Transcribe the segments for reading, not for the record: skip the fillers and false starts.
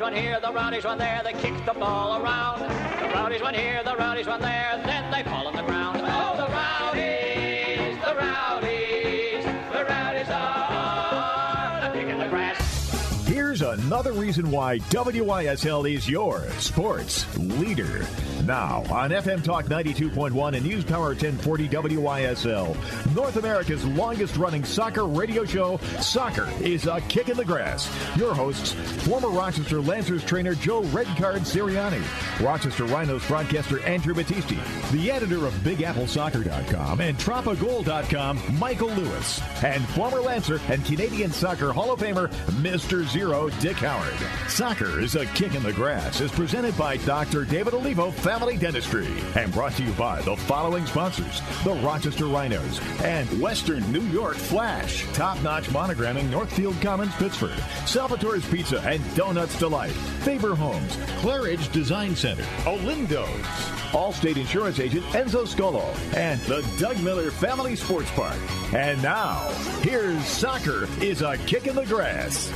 run here, the Rowdies run there, they kick the ball around. The Rowdies run here, the Rowdies run there, then they fall on the ground. Oh, the Rowdies, the Rowdies, the Rowdies are a kick in the grass. Here's another reason why WYSL is your sports leader. Now on FM Talk 92.1 and News Power 1040 WYSL, North America's longest-running soccer radio show, Soccer is a Kick in the Grass. Your hosts, former Rochester Lancers trainer Joe Redcard Sirianni, Rochester Rhinos broadcaster Andrew Battisti, the editor of BigAppleSoccer.com and TropaGold.com, Michael Lewis, and former Lancer and Canadian Soccer Hall of Famer, Mr. Zero, Dick Howard. Soccer is a Kick in the Grass is presented by Dr. David Olivo Family Dentistry and brought to you by the following sponsors: the Rochester Rhinos and Western New York Flash, top-notch monogramming, Northfield Commons, Pittsford, Salvatore's Pizza and Donuts Delight, Faber Homes, Claridge Design Center, Olindo's, Allstate Insurance Agent Enzo Scolo, and the Doug Miller Family Sports Park. And now, here's Soccer is a Kick in the Grass.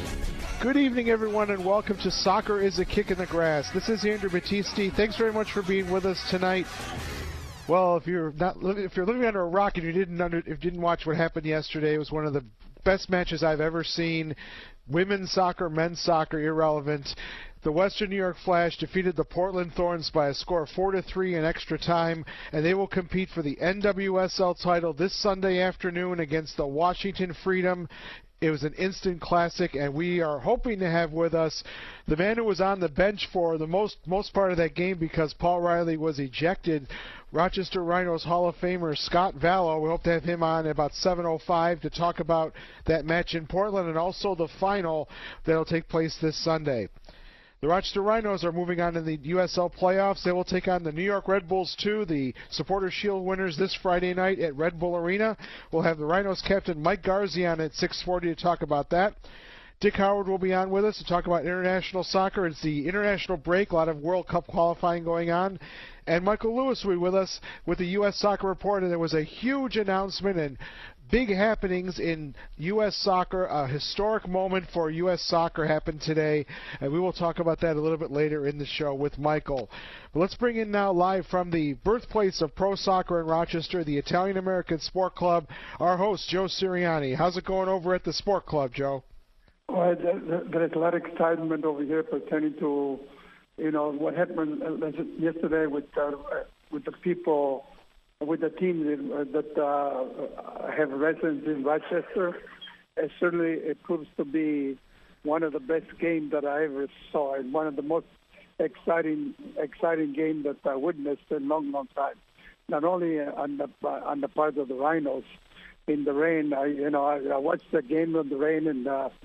Good evening, everyone, and welcome to Soccer is a Kick in the Grass. This is Andrew Battisti. Thanks very much for being with us tonight. Well, if you're living under a rock and you didn't watch what happened yesterday, it was one of the best matches I've ever seen. Women's soccer, men's soccer, irrelevant. The Western New York Flash defeated the Portland Thorns by a score of 4-3 in extra time, and they will compete for the NWSL title this Sunday afternoon against the Washington Freedom. It was an instant classic, and we are hoping to have with us the man who was on the bench for the most part of that game because Paul Riley was ejected, Rochester Rhinos Hall of Famer Scott Vallow. We hope to have him on at about 7:05 to talk about that match in Portland and also the final that will take place this Sunday. The Rochester Rhinos are moving on to the USL playoffs. They will take on the New York Red Bulls 2, the Supporters Shield winners, this Friday night at Red Bull Arena. We'll have the Rhinos captain Mike Garzi on at 6:40 to talk about that. Dick Howard will be on with us to talk about international soccer. It's the international break, a lot of World Cup qualifying going on. And Michael Lewis will be with us with the U.S. Soccer Report. And there was a huge announcement and big happenings in U.S. soccer. A historic moment for U.S. soccer happened today, and we will talk about that a little bit later in the show with Michael. But let's bring in now live from the birthplace of pro soccer in Rochester, the Italian American Sport Club, our host, Joe Sirianni. How's it going over at the Sport Club, Joe? Well, there's a lot of excitement over here pertaining to, what happened yesterday with the people, with the team that have residence in Rochester. And certainly it proves to be one of the best games that I ever saw and one of the most exciting games that I witnessed in a long, long time. Not only on the part of the Rhinos in the rain. I watched the game in the rain, and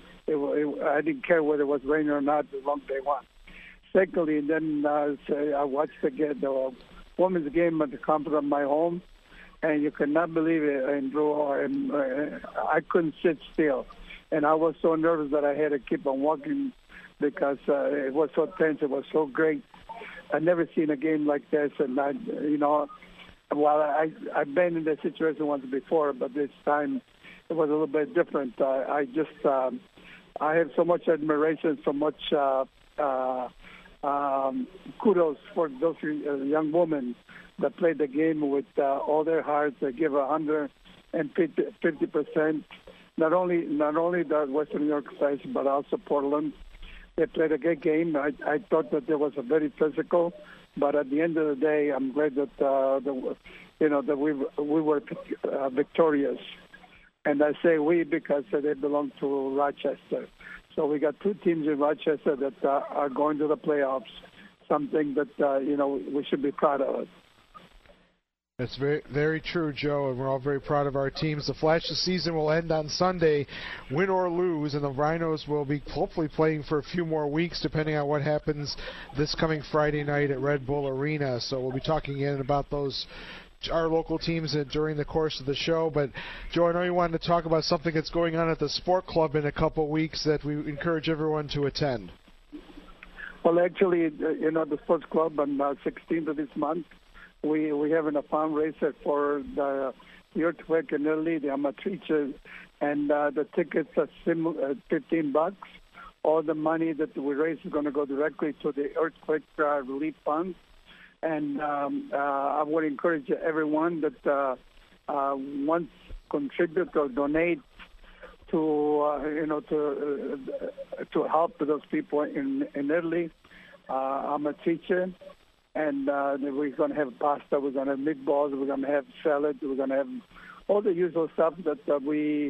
I didn't care whether it was rain or not as long as they won. Secondly, and then I watched the women's game at the comfort of my home, and you could not believe it, Andrew. And I couldn't sit still, and I was so nervous that I had to keep on walking because it was so tense. It was so great. I've never seen a game like this, and I've been in this situation once before, but this time it was a little bit different. I have so much admiration, so much kudos for those young women that played the game with all their hearts. They give 150%. Not only the Western New York Flash, but also Portland. They played a good game. I thought that there was a very physical, but at the end of the day, I'm glad that that we were victorious. And I say we because they belong to Rochester. So we got two teams in Rochester that are going to the playoffs, something that, we should be proud of. That's very, very true, Joe, and we're all very proud of our teams. The Flash's season will end on Sunday, win or lose, and the Rhinos will be hopefully playing for a few more weeks, depending on what happens this coming Friday night at Red Bull Arena. So we'll be talking again about our local teams during the course of the show. But, Joe, I know you wanted to talk about something that's going on at the Sport Club in a couple weeks that we encourage everyone to attend. Well, actually, the Sports Club on the 16th of this month, we having a fundraiser for the earthquake in Italy, the Amatrice, and the tickets are $15, all the money that we raise is going to go directly to the earthquake relief fund. And I would encourage everyone that wants to contribute or donate to help those people in Italy. I'm a teacher, and we're going to have pasta, we're going to have meatballs, we're going to have salad, we're going to have all the usual stuff that we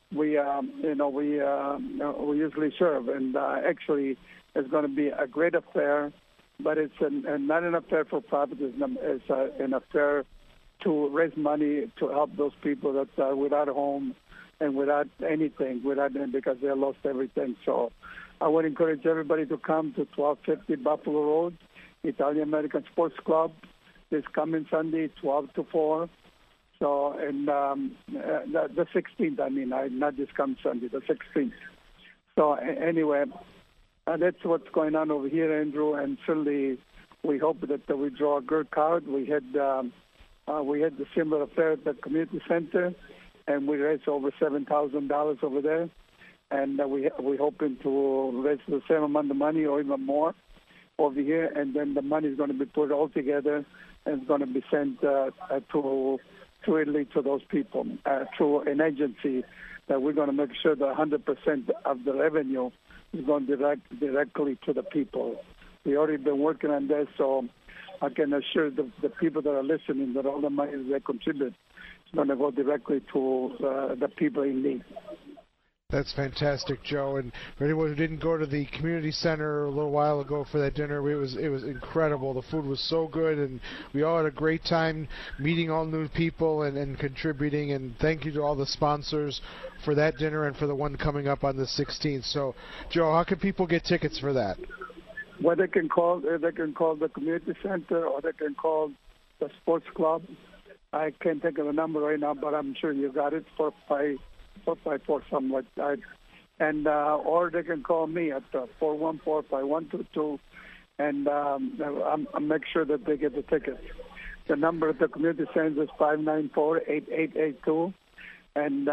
usually serve. And actually, it's going to be a great affair, but it's not an affair for profit. It's an affair to raise money to help those people that are without a home and without anything, because they lost everything. So I would encourage everybody to come to 1250 Buffalo Road, Italian American Sports Club, this coming Sunday, 12 to 4. So, and the 16th, not this coming Sunday, the 16th. So anyway, that's what's going on over here, Andrew, and certainly we hope that we draw a good crowd. We had the similar affair at the community center, and we raised over $7,000 over there, and we're hoping to raise the same amount of money or even more over here, and then the money is going to be put all together and it's going to be sent to Italy to those people through an agency that we're going to make sure that 100% of the revenue is going directly to the people. We already been working on this, so I can assure the people that are listening that all the money they contribute is going to go directly to the people in need. That's fantastic, Joe. And for anyone who didn't go to the community center a little while ago for that dinner, it was incredible. The food was so good, and we all had a great time meeting all new people and contributing. And thank you to all the sponsors for that dinner and for the one coming up on the 16th. So, Joe, how can people get tickets for that? Well, they can call the community center, or they can call the sports club. I can't think of a number right now, but I'm sure you got it, 454, something like that. And or they can call me at 414-5122, and I'll make sure that they get the tickets. The number at the community center is 594-8882, and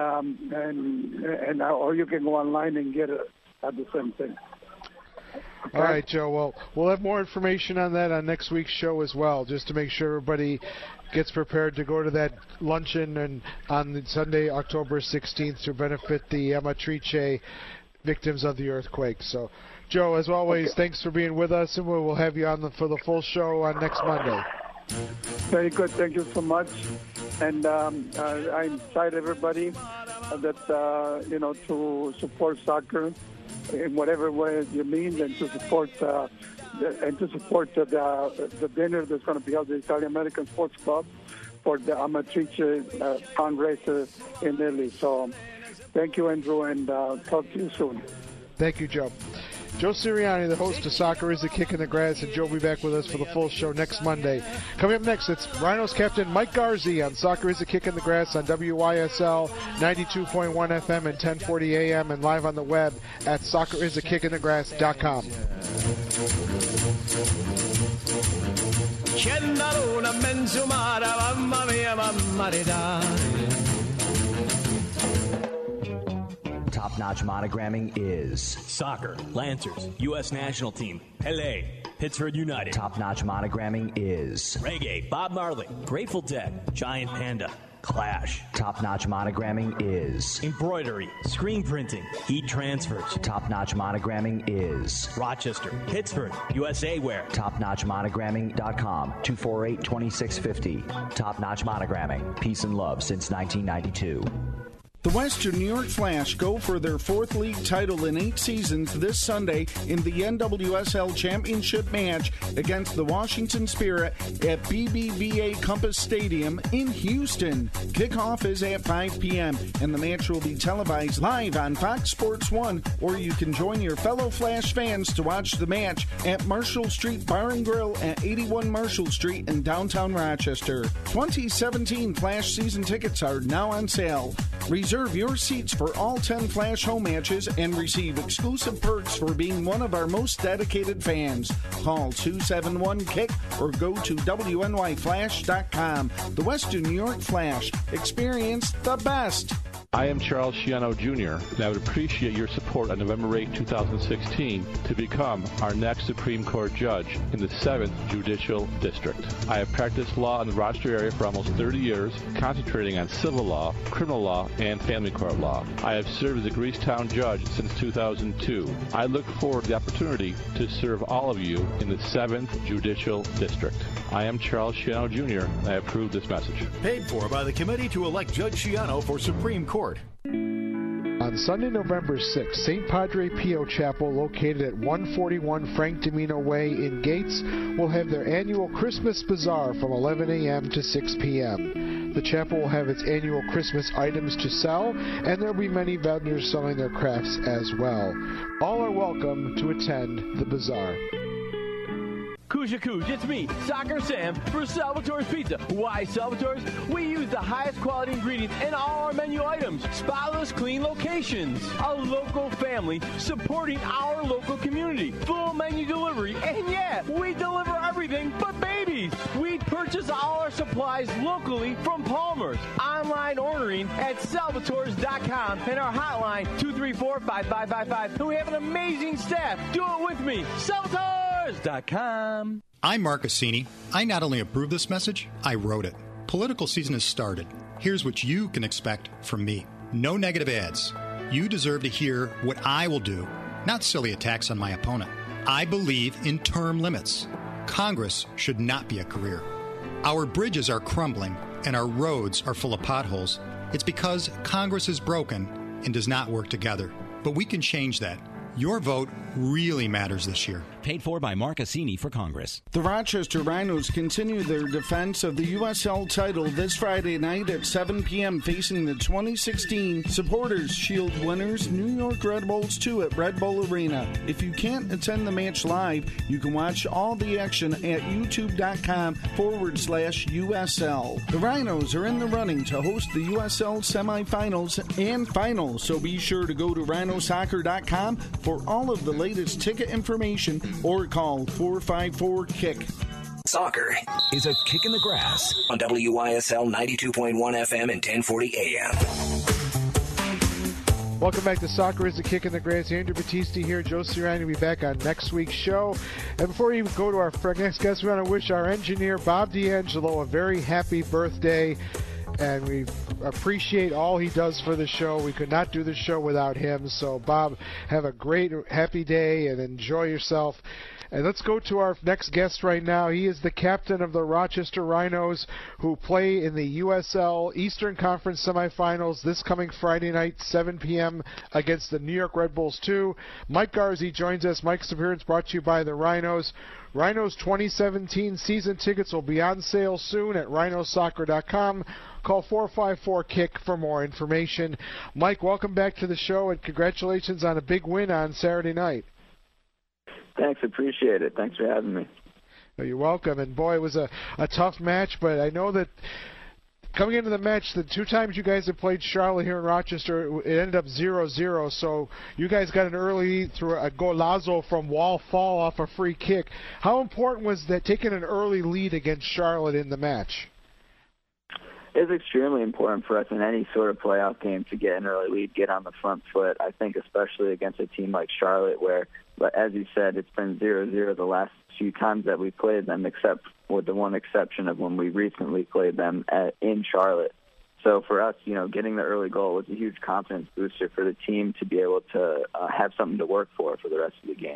or you can go online and get it at the same thing. Okay. All right, Joe. Well, we'll have more information on that on next week's show as well, just to make sure everybody gets prepared to go to that luncheon and on Sunday, October 16th, to benefit the Amatrice victims of the earthquake. So, Joe, as always, thanks for being with us, and we'll have you on for the full show on next Monday. Very good. Thank you so much. And I invite everybody that to support soccer in whatever way you mean, and to support the dinner that's going to be held at the Italian American Sports Club for the Amatrice fundraiser in Italy. So thank you, Andrew, and talk to you soon. Thank you, Joe. Joe Sirianni, the host of Soccer is a Kick in the Grass, and Joe will be back with us for the full show next Monday. Coming up next, it's Rhinos captain Mike Garzi on Soccer is a Kick in the Grass on WYSL 92.1 FM and 1040 AM, and live on the web at soccerisakickinthegrass.com. Top-notch monogramming is soccer, Lancers, U.S. national team, Pele, Pittsburgh United. Top-notch monogramming is reggae, Bob Marley, Grateful Dead, Giant Panda, Clash. Top-notch monogramming is embroidery, screen printing, heat transfers. Top-notch monogramming is Rochester, Pittsburgh, USA Wear. TopNotchMonogramming.com, 248-2650. Top-notch monogramming, peace and love since 1992. The Western New York Flash go for their fourth league title in 8 seasons this Sunday in the NWSL Championship match against the Washington Spirit at BBVA Compass Stadium in Houston. Kickoff is at 5 p.m. and the match will be televised live on Fox Sports 1, or you can join your fellow Flash fans to watch the match at Marshall Street Bar and Grill at 81 Marshall Street in downtown Rochester. 2017 Flash season tickets are now on sale. Reserve your seats for all 10 Flash home matches and receive exclusive perks for being one of our most dedicated fans. Call 271-KICK or go to WNYFlash.com. The Western New York Flash. Experience the best. I am Charles Schiano Jr., and I would appreciate your support on November 8, 2016 to become our next Supreme Court judge in the 7th Judicial District. I have practiced law in the Rochester area for almost 30 years, concentrating on civil law, criminal law, and family court law. I have served as a Greasetown judge since 2002. I look forward to the opportunity to serve all of you in the 7th Judicial District. I am Charles Schiano Jr., and I approve this message. Paid for by the committee to elect Judge Schiano for Supreme Court. On Sunday, November 6th, St. Padre Pio Chapel, located at 141 Frank Domino Way in Gates, will have their annual Christmas Bazaar from 11 a.m. to 6 p.m. The chapel will have its annual Christmas items to sell, and there will be many vendors selling their crafts as well. All are welcome to attend the bazaar. Kuja Kuj, it's me, Soccer Sam, for Salvatore's Pizza. Why Salvatore's? We use the highest quality ingredients in all our menu items. Spotless, clean locations. A local family supporting our local community. Full menu delivery. And yeah, we deliver everything but babies. We purchase all our supplies locally from Palmer's. Online ordering at salvatores.com and our hotline 234-5555. And we have an amazing staff. Do it with me. Salvatores.com. I'm Mark Cassini. I not only approve this message, I wrote it. Political season has started. Here's what you can expect from me. No negative ads. You deserve to hear what I will do, not silly attacks on my opponent. I believe in term limits. Congress should not be a career. Our bridges are crumbling and our roads are full of potholes. It's because Congress is broken and does not work together. But we can change that. Your vote really matters this year. Paid for by Mark Cassini for Congress. The Rochester Rhinos continue their defense of the USL title this Friday night at 7 p.m. facing the 2016 Supporters Shield winners New York Red Bulls 2 at Red Bull Arena. If you can't attend the match live, you can watch all the action at youtube.com/USL. The Rhinos are in the running to host the USL semifinals and finals, so be sure to go to rhinosoccer.com for all of the latest ticket information or call 454-KICK. Soccer is a kick in the grass on WYSL 92.1 FM and 1040 AM. Welcome back to Soccer is a Kick in the Grass. Andrew Battisti here. Joe Sirianni will be back on next week's show. And before we even go to our next guest, we want to wish our engineer, Bob D'Angelo, a very happy birthday. And we appreciate all he does for the show. We could not do the show without him. So, Bob, have a great, happy day and enjoy yourself. And let's go to our next guest right now. He is the captain of the Rochester Rhinos, who play in the USL Eastern Conference semifinals this coming Friday night, 7 p.m. against the New York Red Bulls 2. Mike Garzi joins us. Mike's appearance brought to you by the Rhinos. Rhinos 2017 season tickets will be on sale soon at rhinosoccer.com. Call 454-KICK for more information. Mike, welcome back to the show, and congratulations on a big win on Saturday night. Thanks, appreciate it. Thanks for having me. You're welcome. And, boy, it was a tough match, but I know that coming into the match, the two times you guys have played Charlotte here in Rochester, it ended up 0-0, so you guys got an early lead through a golazo from Wall Fall off a free kick. How important was that, taking an early lead against Charlotte in the match? It's extremely important for us in any sort of playoff game to get an early lead, get on the front foot. I think especially against a team like Charlotte where, as you said, it's been 0-0 the last few times that we played them, except with the one exception of when we recently played them in Charlotte. So for us, getting the early goal was a huge confidence booster for the team to be able to have something to work for the rest of the game.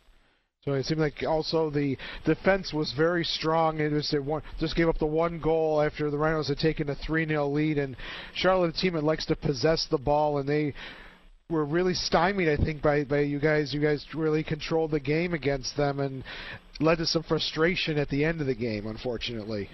So it seemed like also the defense was very strong. It just gave up the one goal after the Rhinos had taken a 3-0 lead. And Charlotte, a team that likes to possess the ball, and they were really stymied, I think, by you guys. You guys really controlled the game against them and led to some frustration at the end of the game, unfortunately.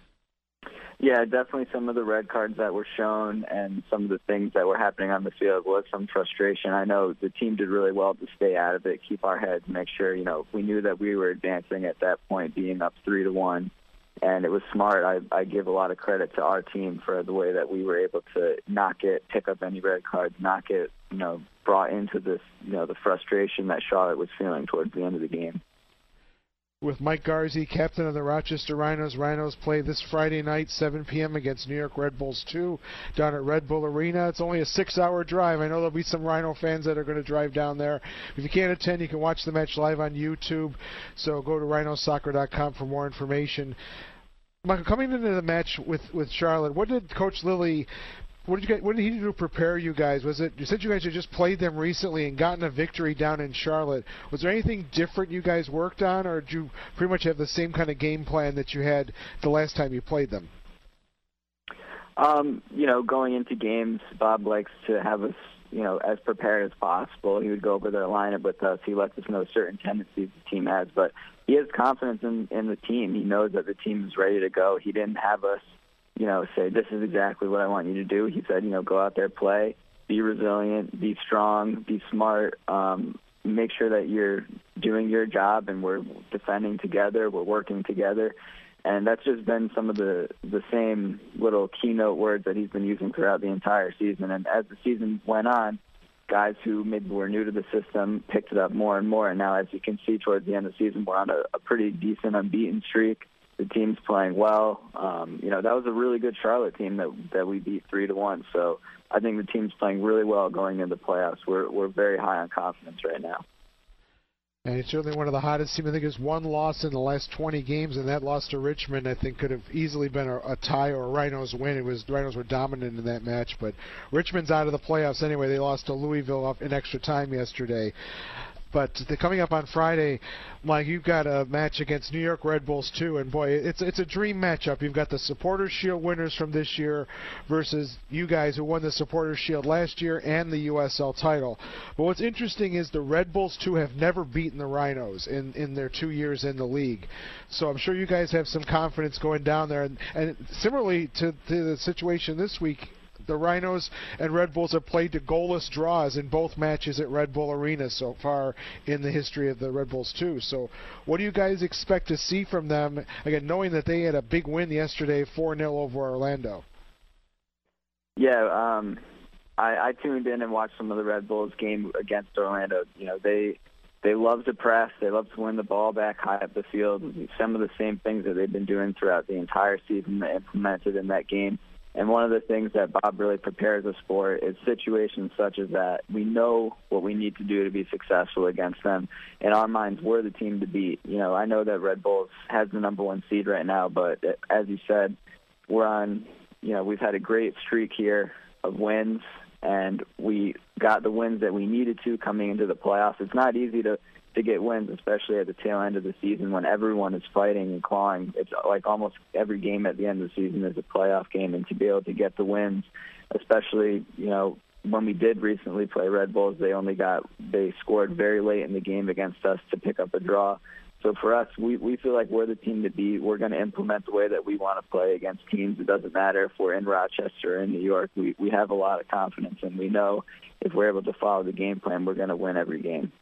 Yeah, definitely some of the red cards that were shown and some of the things that were happening on the field was some frustration. I know the team did really well to stay out of it, keep our heads, make sure, we knew that we were advancing at that point, being up 3-1. And it was smart. I give a lot of credit to our team for the way that we were able to not pick up any red cards, not get, brought into this, the frustration that Charlotte was feeling towards the end of the game. with Mike Garzi, captain of the Rochester Rhinos. Rhinos play this Friday night, 7 p.m. against New York Red Bulls 2 down at Red Bull Arena. It's only a 6-hour drive. I know there'll be some Rhino fans that are going to drive down there. If you can't attend, you can watch the match live on YouTube. So go to rhinosoccer.com for more information. Michael, coming into the match with Charlotte, what did Coach Lilly... What did he do to prepare you guys? Was it, you said you guys had just played them recently and gotten a victory down in Charlotte. Was there anything different you guys worked on, or did you pretty much have the same kind of game plan that you had the last time you played them? Going into games, Bob likes to have us, as prepared as possible. He would go over their lineup with us. He lets us know certain tendencies the team has, but he has confidence in the team. He knows that the team is ready to go. He didn't have us say, this is exactly what I want you to do. He said, go out there, play, be resilient, be strong, be smart, make sure that you're doing your job and we're defending together, we're working together. And that's just been some of the same little keynote words that he's been using throughout the entire season. And as the season went on, guys who maybe were new to the system picked it up more and more. And now, as you can see, towards the end of the season, we're on a pretty decent unbeaten streak. The team's playing well. That was a really good Charlotte team that we beat 3-1. So I think the team's playing really well going into the playoffs. We're very high on confidence right now. And it's certainly one of the hottest teams. I think there's one loss in the last 20 games, and that loss to Richmond, I think, could have easily been a tie or a Rhinos win. The Rhinos were dominant in that match, but Richmond's out of the playoffs anyway. They lost to Louisville in extra time yesterday. But coming up on Friday, Mike, you've got a match against New York Red Bulls 2, and boy, it's a dream matchup. You've got the Supporters Shield winners from this year versus you guys who won the Supporters Shield last year and the USL title. But what's interesting is the Red Bulls 2 have never beaten the Rhinos in their 2 years in the league. So I'm sure you guys have some confidence going down there. And similarly to the situation this week, the Rhinos and Red Bulls have played to goalless draws in both matches at Red Bull Arena so far in the history of the Red Bulls too. So what do you guys expect to see from them, again, knowing that they had a big win yesterday, 4-0 over Orlando? Yeah, I tuned in and watched some of the Red Bulls game against Orlando. They love to press. They love to win the ball back high up the field. Some of the same things that they've been doing throughout the entire season that implemented in that game. And one of the things that Bob really prepares us for is situations such as that. We know what we need to do to be successful against them. In our minds, we're the team to beat. I know that Red Bulls has the number 1 seed right now, but as you said, we're on, we've had a great streak here of wins, and we got the wins that we needed to coming into the playoffs. It's not easy to get wins, especially at the tail end of the season when everyone is fighting and clawing. It's like almost every game at the end of the season is a playoff game, and to be able to get the wins, especially, when we did recently play Red Bulls, they scored very late in the game against us to pick up a draw. So for us, we feel like we're the team to beat. We're going to implement the way that we want to play against teams. It doesn't matter if we're in Rochester or in New York. We have a lot of confidence, and we know if we're able to follow the game plan, we're going to win every game.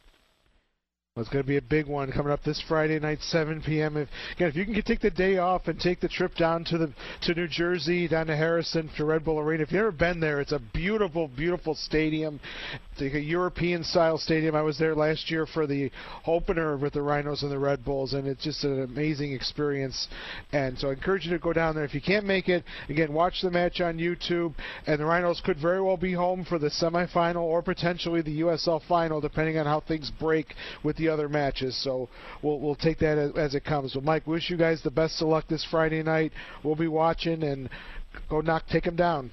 Well, it's going to be a big one coming up this Friday night, 7 p.m. If you can take the day off and take the trip down to New Jersey, down to Harrison to Red Bull Arena. If you've never been there, it's a beautiful, beautiful stadium. It's like a European-style stadium. I was there last year for the opener with the Rhinos and the Red Bulls, and it's just an amazing experience. And so I encourage you to go down there. If you can't make it, again, watch the match on YouTube. And the Rhinos could very well be home for the semifinal or potentially the USL final, depending on how things break with the other matches. So we'll take that as it comes. So Mike, wish you guys the best of luck this Friday night. We'll be watching, and take them down.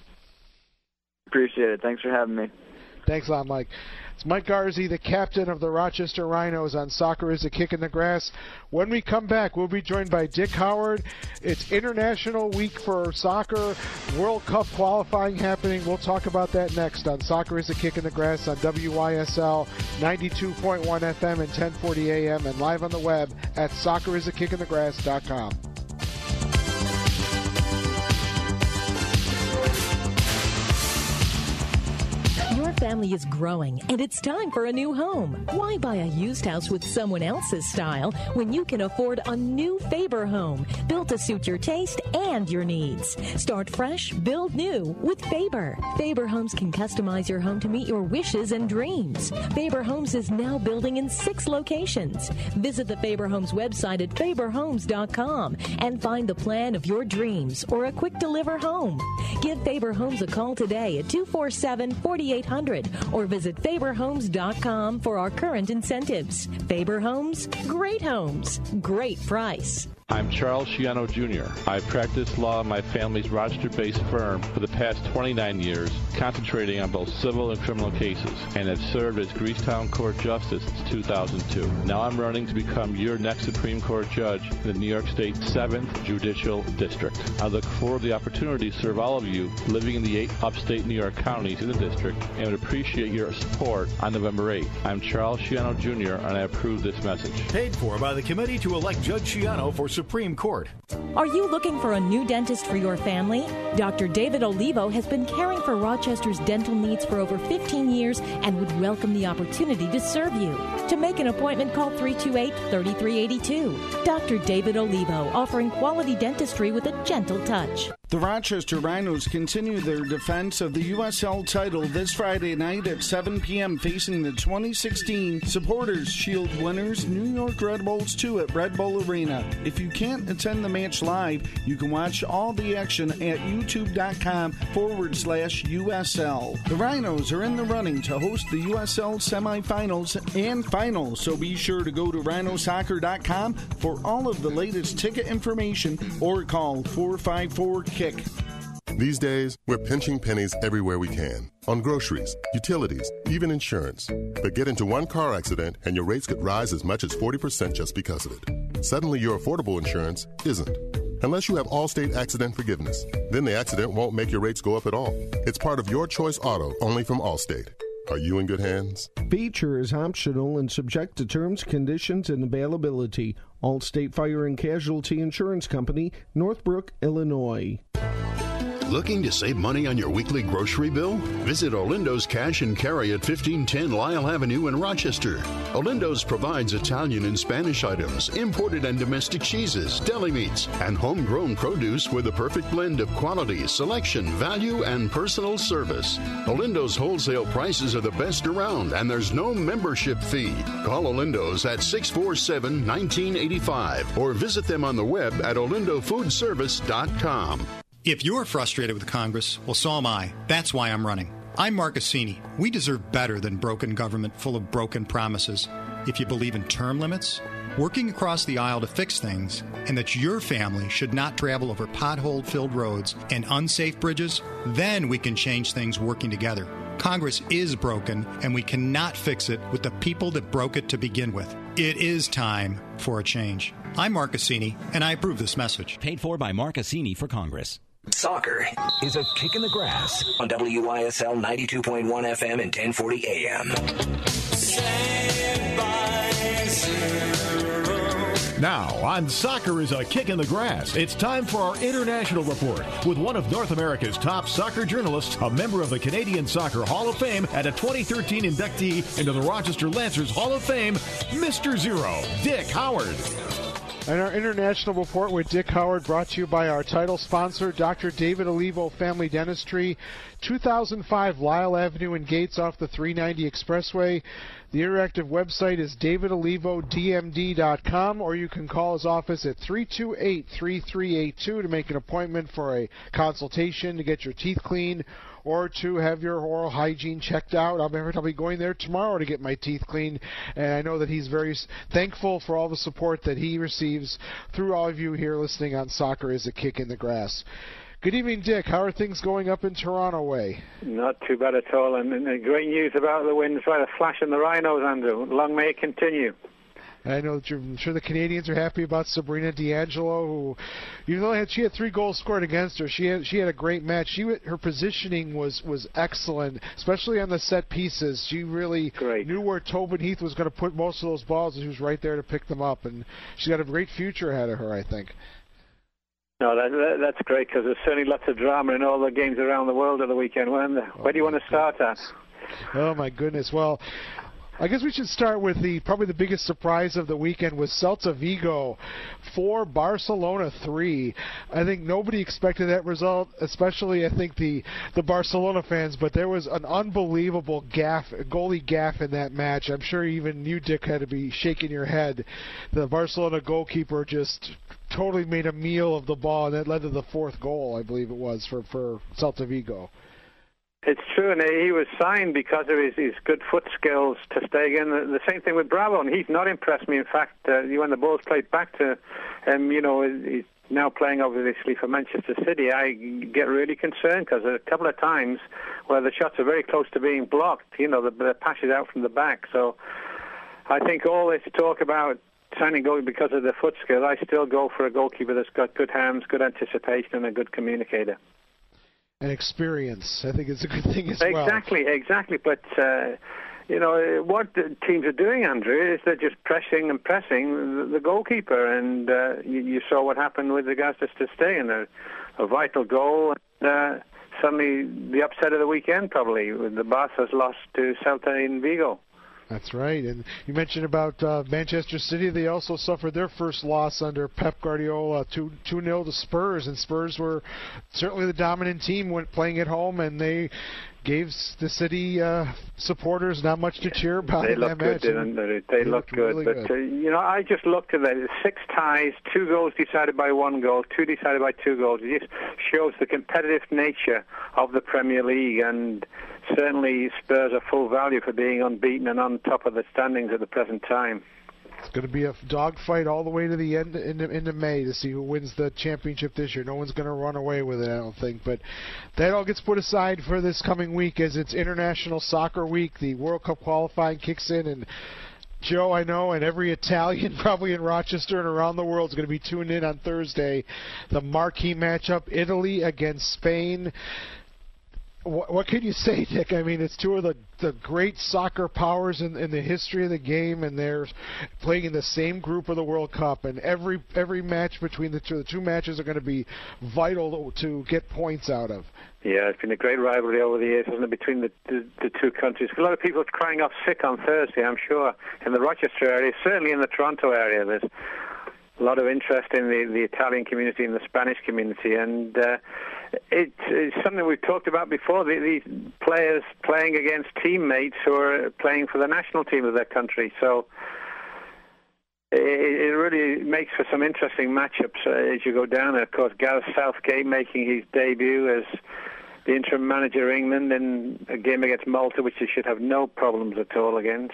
Appreciate it. Thanks for having me. Thanks a lot, Mike. It's Mike Garzi, the captain of the Rochester Rhinos on Soccer is a Kick in the Grass. When we come back, we'll be joined by Dick Howard. It's International Week for Soccer, World Cup qualifying happening. We'll talk about that next on Soccer is a Kick in the Grass on WYSL 92.1 FM and 1040 AM and live on the web at soccerisakickInthegrass.com. Your family is growing and it's time for a new home. Why buy a used house with someone else's style when you can afford a new Faber home built to suit your taste and your needs? Start fresh, build new with Faber. Faber Homes can customize your home to meet your wishes and dreams. Faber Homes is now building in 6 locations. Visit the Faber Homes website at faberhomes.com and find the plan of your dreams or a quick deliver home. Give Faber Homes a call today at 247-4800 or visit faberhomes.com for our current incentives. Faber Homes, great homes, great price. I'm Charles Sciano Jr. I've practiced law in my family's Rochester-based firm for the past 29 years, concentrating on both civil and criminal cases, and have served as Greasetown Court Justice since 2002. Now I'm running to become your next Supreme Court judge in the New York State 7th Judicial District. I look forward to the opportunity to serve all of you living in the 8 upstate New York counties in the district and would appreciate your support on November 8th. I'm Charles Sciano Jr. and I approve this message. Paid for by the committee to elect Judge Sciano for Supreme Court. Are you looking for a new dentist for your family? Dr. David Olivo has been caring for Rochester's dental needs for over 15 years and would welcome the opportunity to serve you. To make an appointment, call 328-3382. Dr. David Olivo, offering quality dentistry with a gentle touch. The Rochester Rhinos continue their defense of the USL title this Friday night at 7 p.m. facing the 2016 Supporters Shield winners New York Red Bulls 2 at Red Bull Arena. If you can't attend the match live, you can watch all the action at youtube.com/USL. The Rhinos are in the running to host the USL semifinals and finals, so be sure to go to rhinosoccer.com for all of the latest ticket information or call 454-KICK. These days, we're pinching pennies everywhere we can. On groceries, utilities, even insurance. But get into one car accident and your rates could rise as much as 40% just because of it. Suddenly, your affordable insurance isn't. Unless you have Allstate Accident Forgiveness. Then the accident won't make your rates go up at all. It's part of Your Choice Auto, only from Allstate. Are you in good hands? Feature is optional and subject to terms, conditions, and availability. Allstate Fire and Casualty Insurance Company, Northbrook, Illinois. Looking to save money on your weekly grocery bill? Visit Olindo's Cash and Carry at 1510 Lyle Avenue in Rochester. Olindo's provides Italian and Spanish items, imported and domestic cheeses, deli meats, and homegrown produce with a perfect blend of quality, selection, value, and personal service. Olindo's wholesale prices are the best around, and there's no membership fee. Call Olindo's at 647-1985 or visit them on the web at olindofoodservice.com. If you're frustrated with Congress, well, so am I. That's why I'm running. I'm Mark Cassini. We deserve better than broken government full of broken promises. If you believe in term limits, working across the aisle to fix things, and that your family should not travel over pothole-filled roads and unsafe bridges, then we can change things working together. Congress is broken, and we cannot fix it with the people that broke it to begin with. It is time for a change. I'm Mark Cassini, and I approve this message. Paid for by Mark Cassini for Congress. Soccer is a kick in the grass on WYSL 92.1 FM and 1040 AM. Now, on Soccer is a Kick in the Grass, it's time for our International Report with one of North America's top soccer journalists, a member of the Canadian Soccer Hall of Fame, and a 2013 inductee into the Rochester Lancers Hall of Fame, Mr. Zero, Dick Howard. And our International Report with Dick Howard, brought to you by our title sponsor, Dr. David Olivo Family Dentistry, 2005 Lyle Avenue and Gates off the 390 Expressway. The interactive website is davidolivodmd.com, or you can call his office at 328-3382 to make an appointment for a consultation to get your teeth cleaned or to have your oral hygiene checked out. I'll be going there tomorrow to get my teeth cleaned, and I know that he's very thankful for all the support that he receives through all of you here listening on Soccer is a Kick in the Grass. Good evening, Dick. How are things going up in Toronto way? Not too bad at all, and great news about the win. Try to flash in the Rhinos, Andrew. Long may it continue. I know that I'm sure the Canadians are happy about Sabrina D'Angelo, who, even though she had 3 goals scored against her, she had a great match. Her positioning was excellent, especially on the set pieces. She really knew where Tobin Heath was going to put most of those balls, and she was right there to pick them up. And she's got a great future ahead of her, I think. No, that's great, because there's certainly lots of drama in all the games around the world at the weekend, weren't there? Where do you want to start at? Oh, my goodness. Well, I guess we should start with probably the biggest surprise of the weekend was Celta Vigo 4, Barcelona 3. I think nobody expected that result, especially I think the Barcelona fans, but there was an unbelievable goalie gaffe in that match. I'm sure even you, Dick, had to be shaking your head. The Barcelona goalkeeper just totally made a meal of the ball, and that led to the 4th goal, I believe it was, for Celta Vigo. It's true, and he was signed because of his good foot skills to Stegen. The same thing with Bravo, and he's not impressed me. In fact, when the ball's played back to him, he's now playing obviously for Manchester City. I get really concerned because a couple of times where the shots are very close to being blocked, the passes out from the back. So I think all this talk about signing goalie because of their foot skill, I still go for a goalkeeper that's got good hands, good anticipation, and a good communicator. And experience, I think, is a good thing as well. Exactly. But, what the teams are doing, Andrew, is they're just pressing the goalkeeper. And you saw what happened with regards to Stegen, a vital goal. And suddenly the upset of the weekend, probably, with the Barca's loss to Celta in Vigo. That's right. And you mentioned about Manchester City. They also suffered their first loss under Pep Guardiola, 2-0 to Spurs. And Spurs were certainly the dominant team when playing at home, and they gave the City supporters not much to cheer about in that match. They looked good, really but good. I just looked at that. 6 ties, 2 goals decided by 1 goal, 2 decided by 2 goals. It just shows the competitive nature of the Premier League, and certainly Spurs are full value for being unbeaten and on top of the standings at the present time. It's going to be a dogfight all the way to the end into May to see who wins the championship this year. No one's going to run away with it, I don't think. But that all gets put aside for this coming week as it's International Soccer Week. The World Cup qualifying kicks in, and Joe, I know, and every Italian probably in Rochester and around the world is going to be tuned in on Thursday. The marquee matchup, Italy against Spain. What can you say, Dick? I mean, it's 2 of the great soccer powers in the history of the game, and they're playing in the same group of the World Cup. And every match between the two matches are going to be vital to get points out of. Yeah, it's been a great rivalry over the years, hasn't it, between the 2 countries. A lot of people are crying off sick on Thursday, I'm sure, in the Rochester area, certainly in the Toronto area. There's a lot of interest in the Italian community and the Spanish community, and it's something we've talked about before, these players playing against teammates who are playing for the national team of their country. So it really makes for some interesting matchups as you go down there. Of course, Gareth Southgate making his debut as the interim manager of England in a game against Malta, which he should have no problems at all against.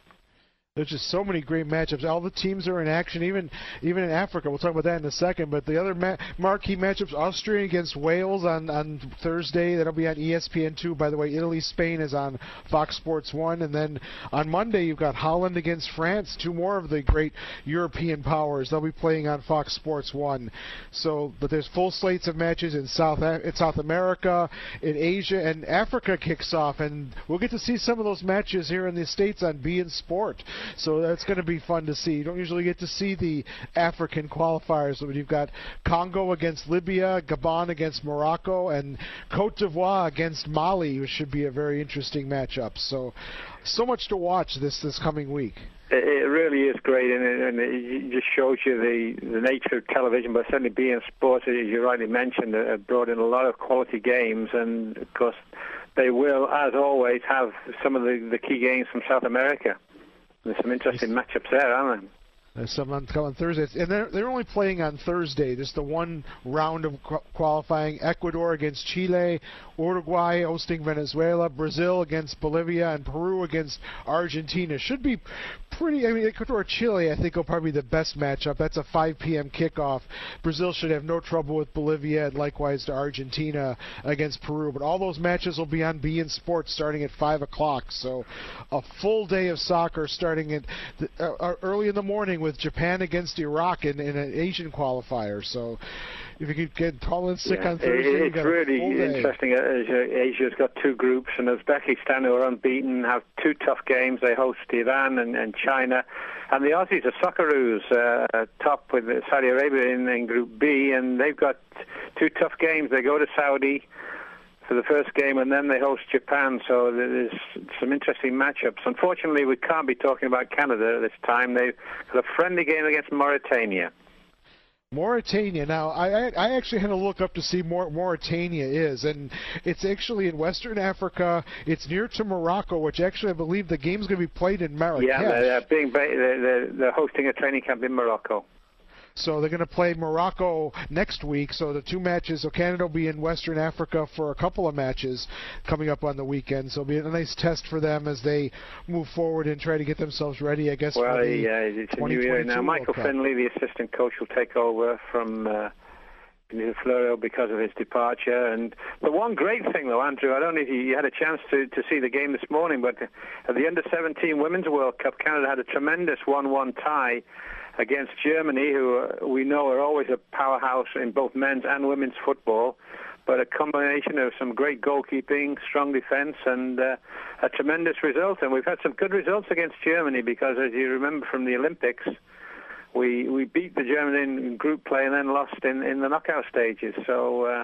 There's just so many great matchups. All the teams are in action, even in Africa. We'll talk about that in a second. But the other marquee matchups, Austria against Wales on Thursday. That'll be on ESPN2. By the way, Italy-Spain is on Fox Sports 1. And then on Monday, you've got Holland against France, 2 more of the great European powers. They'll be playing on Fox Sports 1. But there's full slates of matches in South America, in Asia, and Africa kicks off. And we'll get to see some of those matches here in the States on beIN Sport. So that's going to be fun to see. You don't usually get to see the African qualifiers. So you've got Congo against Libya, Gabon against Morocco, and Cote d'Ivoire against Mali, which should be a very interesting matchup. So much to watch this coming week. It really is great, and it just shows you the nature of television, but certainly beIN Sports, as you rightly mentioned, brought in a lot of quality games, and of course they will, as always, have some of the key games from South America. There's some interesting matchups there, aren't there? There's some on Thursday, and they're only playing on Thursday. Just the one round of qualifying. Ecuador against Chile, Uruguay hosting Venezuela, Brazil against Bolivia, and Peru against Argentina. Should be pretty. I mean, Ecuador-Chile, I think, will probably be the best matchup. That's a 5 p.m. kickoff. Brazil should have no trouble with Bolivia, and likewise to Argentina against Peru. But all those matches will be on beIN Sports starting at 5 o'clock. So a full day of soccer starting at early in the morning with Japan against Iraq in an Asian qualifier. So if you could get tall and sick on Thursday, it's really interesting. Asia's got 2 groups, and Uzbekistan, who are unbeaten, have 2 tough games. They host Iran and China. And the Aussies are Socceroos, top with Saudi Arabia in Group B, and they've got 2 tough games. They go to Saudi for the first game, and then they host Japan. So there's some interesting matchups. Unfortunately, we can't be talking about Canada at this time. They've got a friendly game against Mauritania. Mauritania. Now, I actually had to look up to see where Mauritania is, and it's actually in Western Africa. It's near to Morocco, which actually I believe the game's going to be played in Marrakesh. Yeah, they're hosting a training camp in Morocco. So they're going to play Morocco next week. So the two matches, so Canada will be in Western Africa for a couple of matches coming up on the weekend. So it'll be a nice test for them as they move forward and try to get themselves ready, I guess, for the it's a new year now. Michael Finley, the assistant coach, will take over from Florio because of his departure. And the one great thing, though, Andrew, I don't know if you had a chance to see the game this morning, but at the Under-17 Women's World Cup, Canada had a tremendous 1-1 tie against Germany, who we know are always a powerhouse in both men's and women's football, but a combination of some great goalkeeping, strong defense, and a tremendous result. And we've had some good results against Germany because, as you remember from the Olympics, we beat the Germans in group play and then lost in the knockout stages. So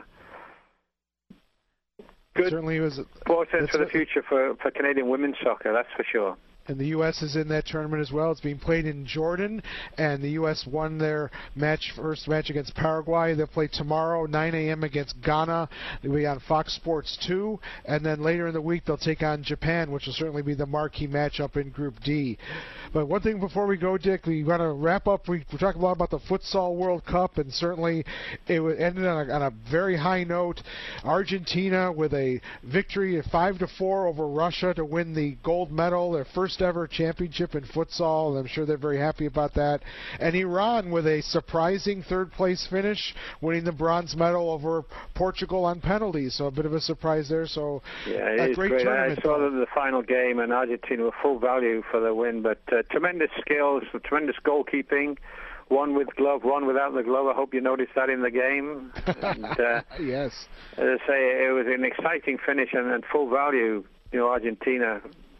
good portent for the future for Canadian women's soccer, that's for sure. And the U.S. is in that tournament as well. It's being played in Jordan, and the U.S. won their first match against Paraguay. They'll play tomorrow, 9 a.m. against Ghana. They'll be on Fox Sports 2, and then later in the week they'll take on Japan, which will certainly be the marquee matchup in Group D. But one thing before we go, Dick, we want to wrap up. We talked a lot about the Futsal World Cup, and certainly it ended on a very high note. Argentina with a victory of 5-4 over Russia to win the gold medal, their first ever championship in futsal, and I'm sure they're very happy about that. And Iran with a surprising third-place finish, winning the bronze medal over Portugal on penalties. So a bit of a surprise there. So yeah, a great tournament. I saw the final game, and Argentina were full value for the win, but tremendous skills, tremendous goalkeeping. One with glove, one without the glove. I hope you noticed that in the game. And, yes. As I say, it was an exciting finish and full value, Argentina.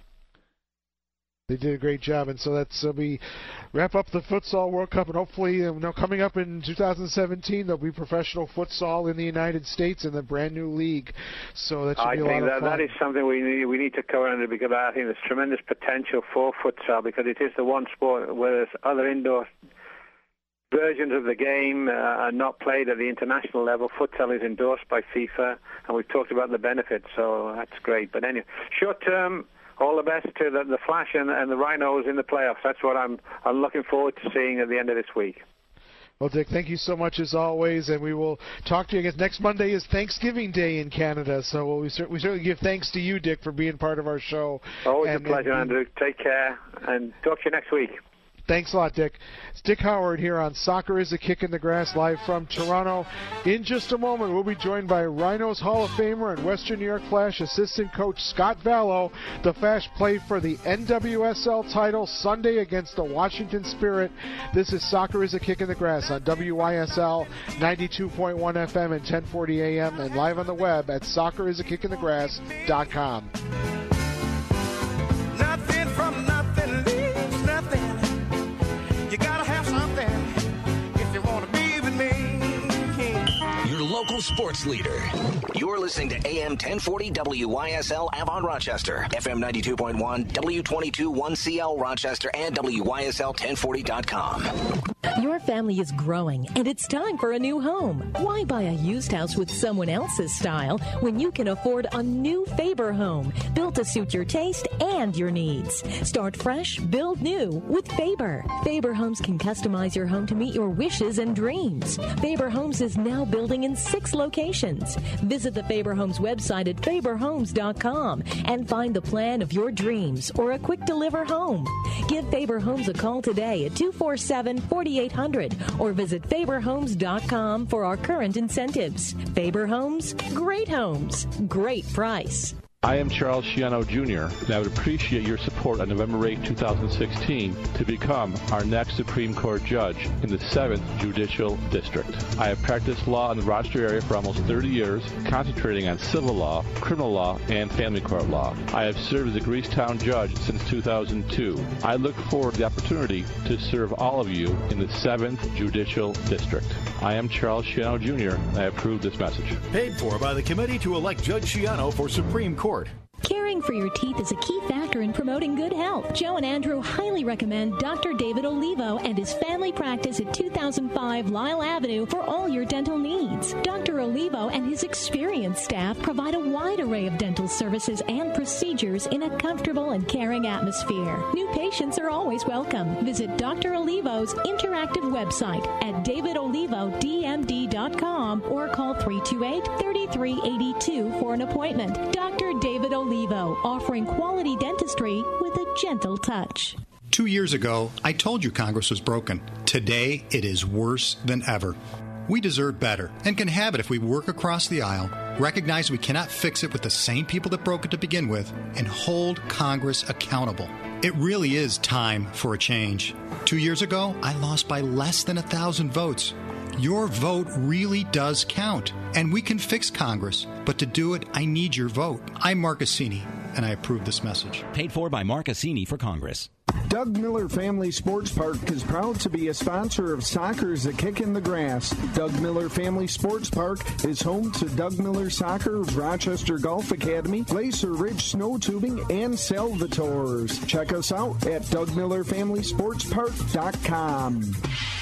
They did a great job, and so that's we wrap up the Futsal World Cup, and hopefully, coming up in 2017, there'll be professional futsal in the United States in the brand new league. So that should be a lot of fun. That is something we need to cover under, because I think there's tremendous potential for futsal, because it is the one sport where there's other indoor versions of the game are not played at the international level. Futsal is endorsed by FIFA, and we've talked about the benefits, so that's great. But anyway, short term, all the best to the Flash and the Rhinos in the playoffs. That's what I'm looking forward to seeing at the end of this week. Well, Dick, thank you so much as always, and we will talk to you again. Next Monday is Thanksgiving Day in Canada, so we certainly give thanks to you, Dick, for being part of our show. Always a pleasure, Andrew. Take care, and talk to you next week. Thanks a lot, Dick. It's Dick Howard here on Soccer is a Kick in the Grass, live from Toronto. In just a moment, we'll be joined by Rhinos Hall of Famer and Western New York Flash assistant coach Scott Vallow. The Flash play for the NWSL title Sunday against the Washington Spirit. This is Soccer is a Kick in the Grass on WYSL 92.1 FM and 1040 AM, and live on the web at soccerisaKickinthegrass.com. Nothing from nothing leaves nothing. You gotta have something if you want to be with me. Your local sports leader. You're listening to AM 1040 WYSL Avon Rochester, FM 92.1, W22 1CL Rochester, and WYSL1040.com. Your family is growing, and it's time for a new home. Why buy a used house with someone else's style when you can afford a new Faber home, built to suit your taste and your needs? Start fresh, build new with Faber. Faber Homes can customize your home to meet your wishes and dreams. Faber Homes is now building in 6 locations. Visit the Faber Homes website at faberhomes.com and find the plan of your dreams or a quick deliver home. Give Faber Homes a call today at 247-4800 or visit faberhomes.com for our current incentives. Faber Homes, great price. I am Charles Schiano Jr., and I would appreciate your support on November 8, 2016 to become our next Supreme Court judge in the 7th Judicial District. I have practiced law in the Rochester area for almost 30 years, concentrating on civil law, criminal law, and family court law. I have served as a Greecetown judge since 2002. I look forward to the opportunity to serve all of you in the 7th Judicial District. I am Charles Schiano Jr., and I approve this message. Paid for by the committee to elect Judge Schiano for Supreme Court. Caring for your teeth is a key factor in promoting good health. Joe and Andrew highly recommend Dr. David Olivo and his family practice at 2005 Lyle Avenue for all your dental needs. Dr. Olivo and his experienced staff provide a wide array of dental services and procedures in a comfortable and caring atmosphere. New patients are always welcome. Visit Dr. Olivo's interactive website at davidolivodmd.com or call 328-3382 for an appointment. Dr. David Olivo, offering quality dentistry with a gentle touch. 2 years ago, I told you Congress was broken. Today, it is worse than ever. We deserve better and can have it if we work across the aisle, recognize we cannot fix it with the same people that broke it to begin with, and hold Congress accountable. It really is time for a change. 2 years ago, I lost by less than 1,000 votes. Your vote really does count, and we can fix Congress. But to do it, I need your vote. I'm Mark Assini, and I approve this message. Paid for by Mark Assini for Congress. Doug Miller Family Sports Park is proud to be a sponsor of Soccer is a Kick in the Grass. Doug Miller Family Sports Park is home to Doug Miller Soccer's Rochester Golf Academy, Glacier Ridge Snow Tubing, and Salvatores. Check us out at DougMillerFamilySportsPark.com.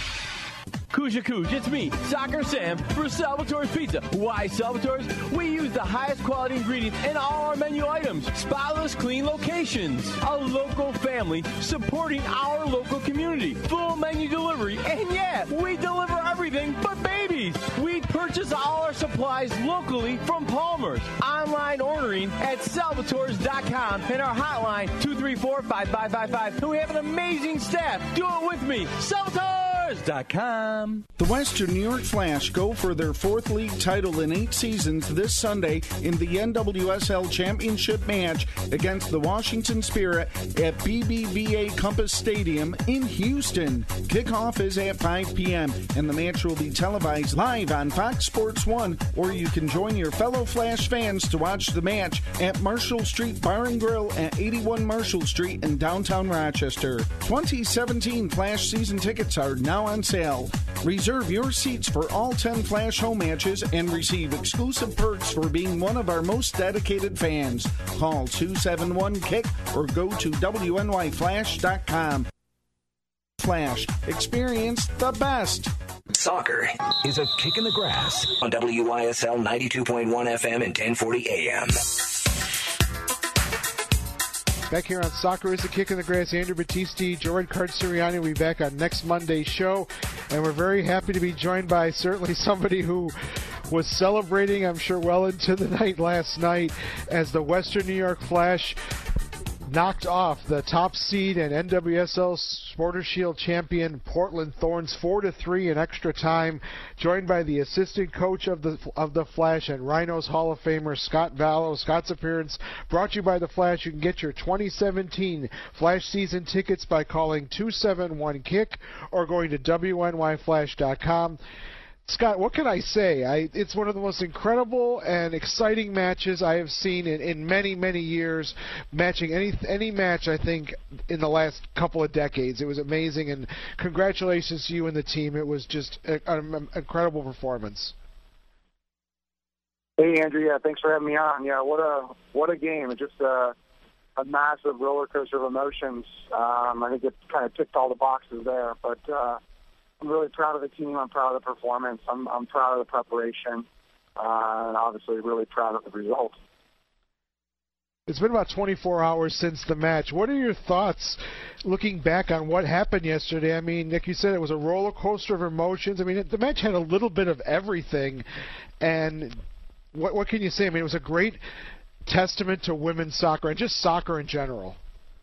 Kuja Kuj, it's me, Soccer Sam, for Salvatore's Pizza. Why Salvatore's? We use the highest quality ingredients in all our menu items. Spotless, clean locations. A local family supporting our local community. Full menu delivery. And yeah, we deliver everything but babies. We purchase all our supplies locally from Palmer's. Online ordering at salvatores.com and our hotline 234-5555. And we have an amazing staff. Do it with me. Salvatores.com. The Western New York Flash go for their 4th league title in 8 seasons this Sunday in the NWSL Championship match against the Washington Spirit at BBVA Compass Stadium in Houston. Kickoff is at 5 p.m. and the match will be televised live on Fox Sports 1, or you can join your fellow Flash fans to watch the match at Marshall Street Bar and Grill at 81 Marshall Street in downtown Rochester. 2017 Flash season tickets are now on sale. Reserve your seats for all 10 Flash home matches and receive exclusive perks for being one of our most dedicated fans. Call 271-KICK or go to WNYFlash.com. Flash. Experience the best. Soccer is a kick in the grass on WYSL 92.1 FM and 1040 AM. Back here on Soccer is a Kick in the Grass. Andrew Battisti, Jordan Card-Sirianni will be back on next Monday's show. And we're very happy to be joined by certainly somebody who was celebrating, I'm sure, well into the night last night as the Western New York Flash knocked off the top seed and NWSL Supporters Shield champion Portland Thorns 4-3 in extra time, joined by the assistant coach of the Flash and Rhinos Hall of Famer Scott Vallow. Scott's appearance brought to you by the Flash. You can get your 2017 Flash season tickets by calling 271-KICK or going to WNYFlash.com. Scott, what can I say? It's one of the most incredible and exciting matches I have seen in many, many years, matching any match, I think, in the last couple of decades. It was amazing, and congratulations to you and the team. It was just an incredible performance. Hey, Andrew, thanks for having me on. Yeah, what a game. It's just a massive roller coaster of emotions. I think it kind of ticked all the boxes there, but I'm really proud of the team. I'm proud of the performance. I'm proud of the preparation, and obviously really proud of the result. It's been about 24 hours since the match. What are your thoughts looking back on what happened yesterday? I mean, like you said, it was a roller coaster of emotions. I mean, the match had a little bit of everything, and what can you say? I mean, it was a great testament to women's soccer and just soccer in general.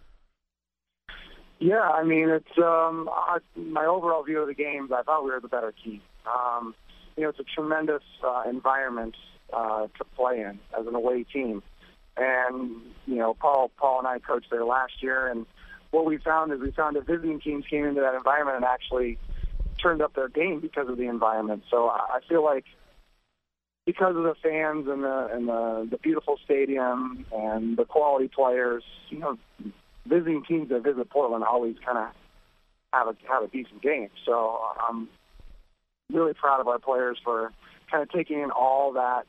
Yeah, I mean, it's my overall view of the game. I thought we were the better team. It's a tremendous environment to play in as an away team, And, you know, Paul and I coached there last year, and what we found that visiting teams came into that environment and actually turned up their game because of the environment. So I feel like because of the fans and the beautiful stadium and the quality players, you know, visiting teams that visit Portland always kind of have a decent game. So I'm really proud of our players for kind of taking in all that,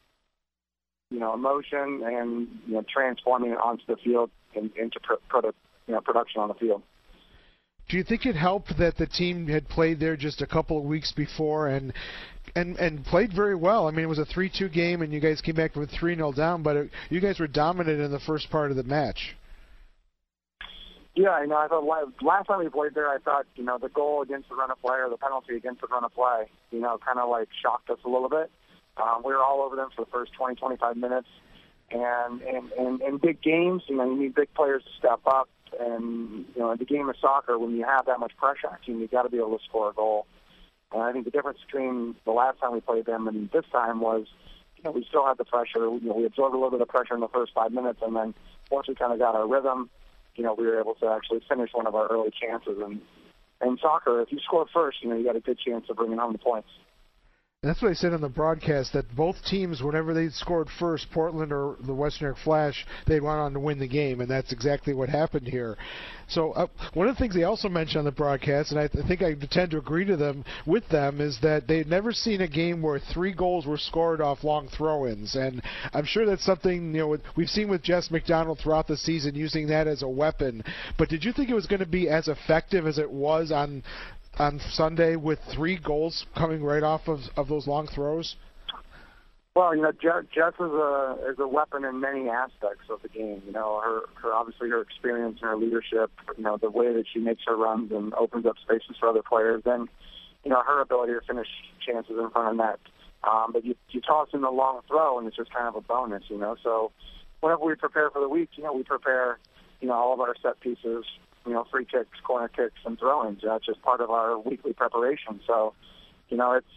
you know, emotion and, you know, transforming it onto the field into production on the field. Do you think it helped that the team had played there just a couple of weeks before and played very well? I mean, it was a 3-2 game, and you guys came back with 3-0 down, but you guys were dominant in the first part of the match. Yeah, you know, I thought last time we played there, I thought, you know, the goal against the run of play or the penalty against the run of play, you know, kind of like shocked us a little bit. We were all over them for the first 20, 25 minutes. And in big games, you know, you need big players to step up. And, you know, in the game of soccer, when you have that much pressure on a team, you've got to be able to score a goal. And I think the difference between the last time we played them and this time was, you know, we still had the pressure. You know, we absorbed a little bit of pressure in the first 5 minutes, and then once we kind of got our rhythm, you know, we were able to actually finish one of our early chances. And in soccer, if you score first, you know, you got a good chance of bringing home the points. That's what I said on the broadcast, that both teams, whenever they scored first, Portland or the Western New York Flash, they went on to win the game, and that's exactly what happened here. So one of the things they also mentioned on the broadcast, and I think I tend to agree with them, is that they'd never seen a game where 3 goals were scored off long throw-ins, and I'm sure that's something, you know, we've seen with Jess McDonald throughout the season using that as a weapon. But did you think it was going to be as effective as it was on Sunday with 3 goals coming right off of those long throws? Well, you know, Jess is a weapon in many aspects of the game. You know, her obviously her experience and her leadership, you know, the way that she makes her runs and opens up spaces for other players, then, you know, her ability to finish chances in front of net. But you toss in the long throw, and it's just kind of a bonus, you know. So whenever we prepare for the week, you know, we prepare, you know, all of our set pieces, you know, free kicks, corner kicks, and throw-ins. That's just part of our weekly preparation. So, you know, it's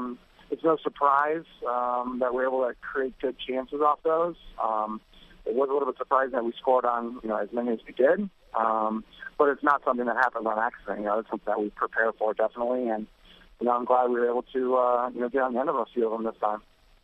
no surprise that we're able to create good chances off those. It was a little bit surprising that we scored on, you know, as many as we did. But it's not something that happens on accident. You know, it's something that we prepare for, definitely. And, you know, I'm glad we were able to, you know, get on the end of a few of them this time.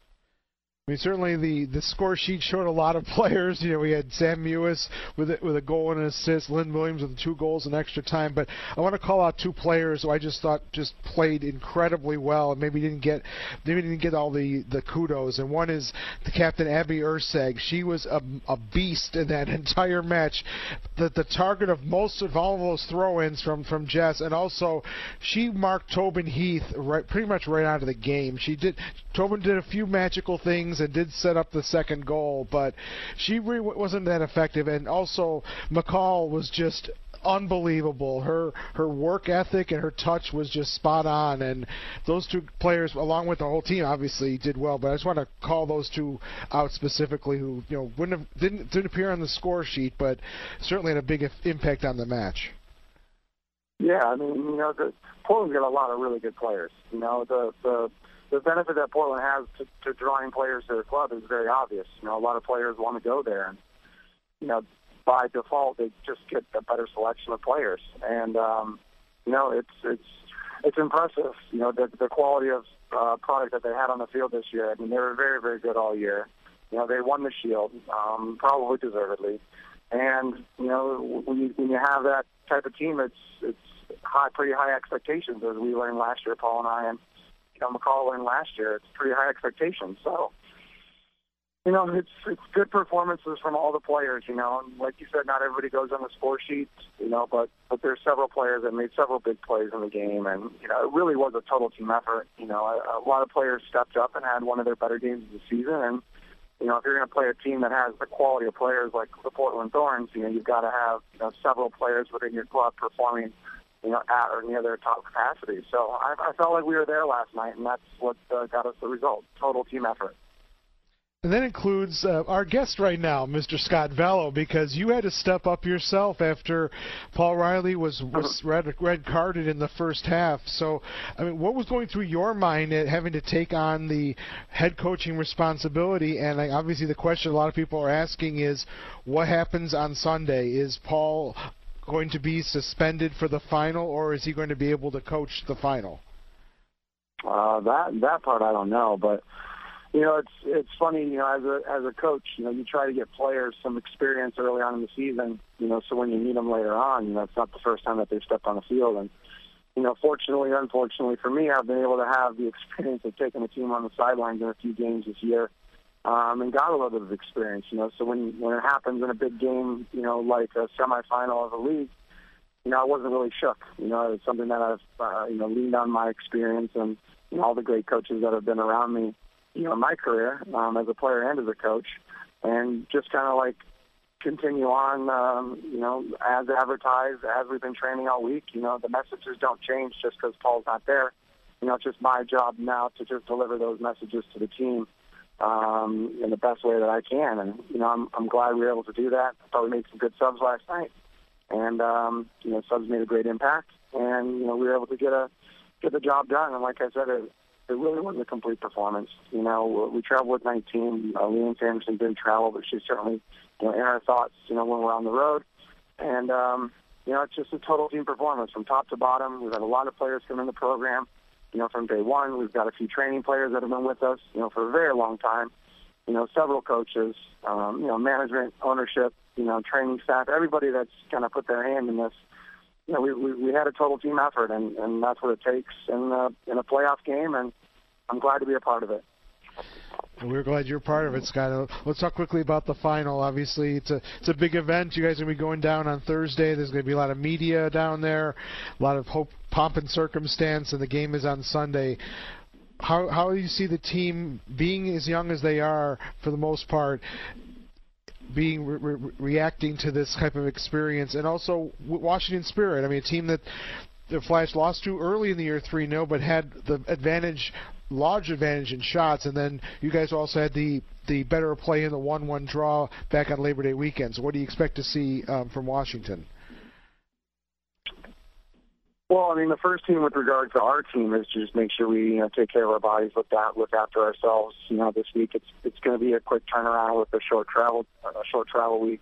I mean, certainly the score sheet showed a lot of players. You know, we had Sam Mewis with a goal and an assist, Lynn Williams with 2 goals in extra time. But I want to call out 2 players who I just thought just played incredibly well and maybe didn't get all the kudos. And one is the captain, Abby Urseg. She was a beast in that entire match. The target of most of all of those throw-ins from Jess, and also she marked Tobin Heath pretty much right out of the game. Tobin did a few magical things and did set up the second goal, but she really wasn't that effective. And also, McCall was just unbelievable. Her work ethic and her touch was just spot on, and those 2 players, along with the whole team, obviously did well. But I just want to call those 2 out specifically, who, you know, didn't appear on the score sheet, but certainly had a big impact on the match. Yeah, I mean, you know, Portland's got a lot of really good players. You know, the benefit that Portland has to drawing players to their club is very obvious. You know, a lot of players want to go there, and, you know, by default, they just get a better selection of players. And, you know, it's impressive, you know, the quality of product that they had on the field this year. I mean, they were very, very good all year. You know, they won the Shield, probably deservedly. And, you know, when you have that type of team, it's pretty high expectations, as we learned last year, Paul and I, and, you know, McCall learned last year. It's pretty high expectations. So, you know, it's good performances from all the players, you know. And like you said, not everybody goes on the score sheet, you know, but there's several players that made several big plays in the game. And, you know, it really was a total team effort. You know, a lot of players stepped up and had one of their better games of the season. And, you know, if you're going to play a team that has the quality of players like the Portland Thorns, you know, you've got to have, you know, several players within your club performing, you know, at or near their top capacity. So I felt like we were there last night, and that's what got us the result. Total team effort. And that includes our guest right now, Mr. Scott Vallow, because you had to step up yourself after Paul Riley was red carded in the first half. So, I mean, what was going through your mind at having to take on the head coaching responsibility? And obviously the question a lot of people are asking is, what happens on Sunday? Is Paul going to be suspended for the final, or is he going to be able to coach the final? That part I don't know, but it's funny, as a coach, you try to get players some experience early on in the season, so when you need them later on, it's not the first time that they've stepped on the field. And, fortunately or unfortunately for me, I've been able to have the experience of taking the team on the sidelines in a few games this year, and got a little bit of experience, so when it happens in a big game, like a semifinal of a league, I wasn't really shook. It's something that I've, leaned on my experience and all the great coaches that have been around me, in my career as a player and as a coach, and just kind of like continue on, as advertised, as we've been training all week. The messages don't change just because Paul's not there. It's just my job now to just deliver those messages to the team in the best way that I can. And, I'm glad we were able to do that. I thought we made some good subs last night. And, subs made a great impact. And, we were able to get the job done. And like I said, it really was a complete performance. We traveled with 19. Leanne Sanderson didn't travel, but she's certainly, in our thoughts, when we're on the road. And, it's just a total team performance from top to bottom. We've had a lot of players come in the program, from day one. We've got a few training players that have been with us, for a very long time. Several coaches, management, ownership, training staff, everybody that's kind of put their hand in this. We had a total team effort, and that's what it takes in a playoff game, and I'm glad to be a part of it. We're glad you're part of it, Scott. Let's talk quickly about the final. Obviously, it's a big event. You guys are going to be going down on Thursday. There's going to be a lot of media down there, a lot of pomp and circumstance, and the game is on Sunday. How do you see the team, being as young as they are for the most part, being reacting to this type of experience, and also Washington Spirit? I mean, a team that the Flash lost to early in the year 3-0, but had the large advantage in shots, and then you guys also had the better play in the 1-1 draw back on Labor Day weekend. So what do you expect to see from Washington? Well, I mean, the first thing with regard to our team is to just make sure we take care of our bodies, look after ourselves. This week it's going to be a quick turnaround with a short travel week.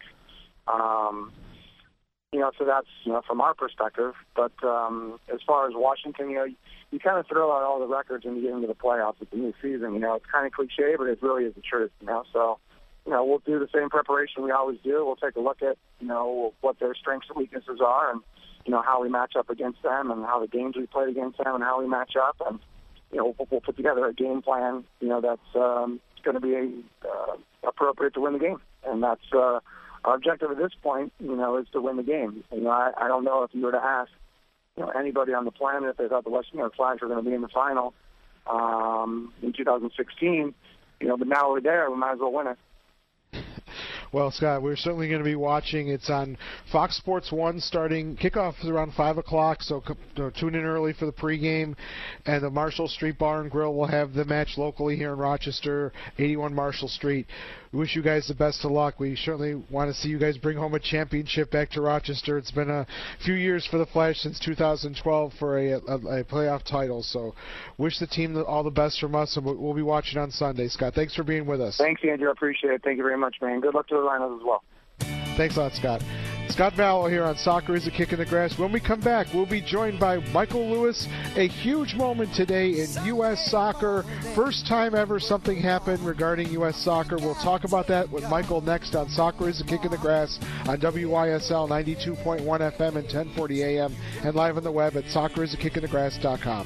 So that's from our perspective. But as far as Washington, you kind of throw out all the records and you get into the playoffs. It's a new season. It's kind of cliche, but it really is the truth. So we'll do the same preparation we always do. We'll take a look at what their strengths and weaknesses are, and how we match up against them, and how the games we played against them, and how we match up, and we'll put together a game plan that's going to be appropriate to win the game, and that's our objective at this point. Is to win the game. I don't know if you were to ask anybody on the planet if they thought the Western New York Flash were going to be in the final in 2016, but now we're there. We might as well win it. Well, Scott, we're certainly going to be watching. It's on Fox Sports 1 starting. Kickoff is around 5 o'clock, so tune in early for the pregame. And the Marshall Street Bar and Grill will have the match locally here in Rochester, 81 Marshall Street. We wish you guys the best of luck. We certainly want to see you guys bring home a championship back to Rochester. It's been a few years for the Flash since 2012 for a playoff title. So wish the team all the best from us, and we'll be watching on Sunday. Scott, thanks for being with us. Thanks, Andrew. I appreciate it. Thank you very much, man. Good luck to the Rhinos as well. Thanks a lot, Scott. Scott Vallow here on Soccer is a Kick in the Grass. When we come back, we'll be joined by Michael Lewis. A huge moment today in U.S. soccer. First time ever something happened regarding U.S. soccer. We'll talk about that with Michael next on Soccer is a Kick in the Grass on WYSL 92.1 FM and 1040 AM, and live on the web at soccerisakickinagrass.com.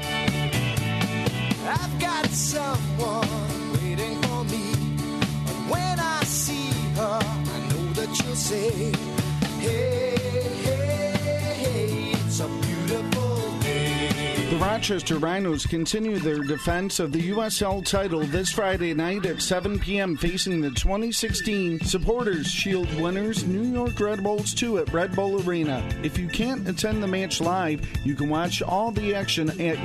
I've got someone waiting for me, and when I see her, I know that she'll say, hey, hey, hey, it's a beautiful day. The Rochester Rhinos continue their defense of the USL title this Friday night at 7 p.m. facing the 2016 Supporters Shield winners New York Red Bulls 2 at Red Bull Arena. If you can't attend the match live, you can watch all the action at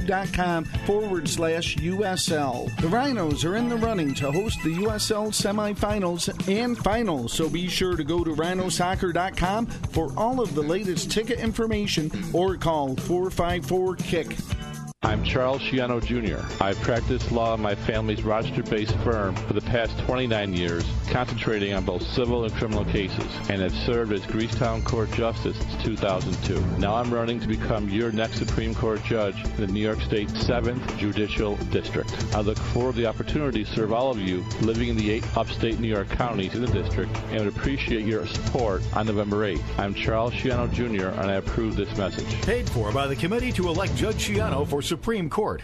youtube.com/USL. The Rhinos are in the running to host the USL semifinals and finals, so be sure to go to rhinosoccer.com for all of the latest ticket information or call 454-KICK. I'm Charles Sciano Jr. I've practiced law in my family's Rochester-based firm for the past 29 years, concentrating on both civil and criminal cases, and have served as Greasetown Court Justice since 2002. Now I'm running to become your next Supreme Court judge in the New York State 7th Judicial District. I look forward to the opportunity to serve all of you living in the 8 upstate New York counties in the district, and would appreciate your support on November 8th. I'm Charles Sciano Jr., and I approve this message. Paid for by the committee to elect Judge Sciano for Supreme Court.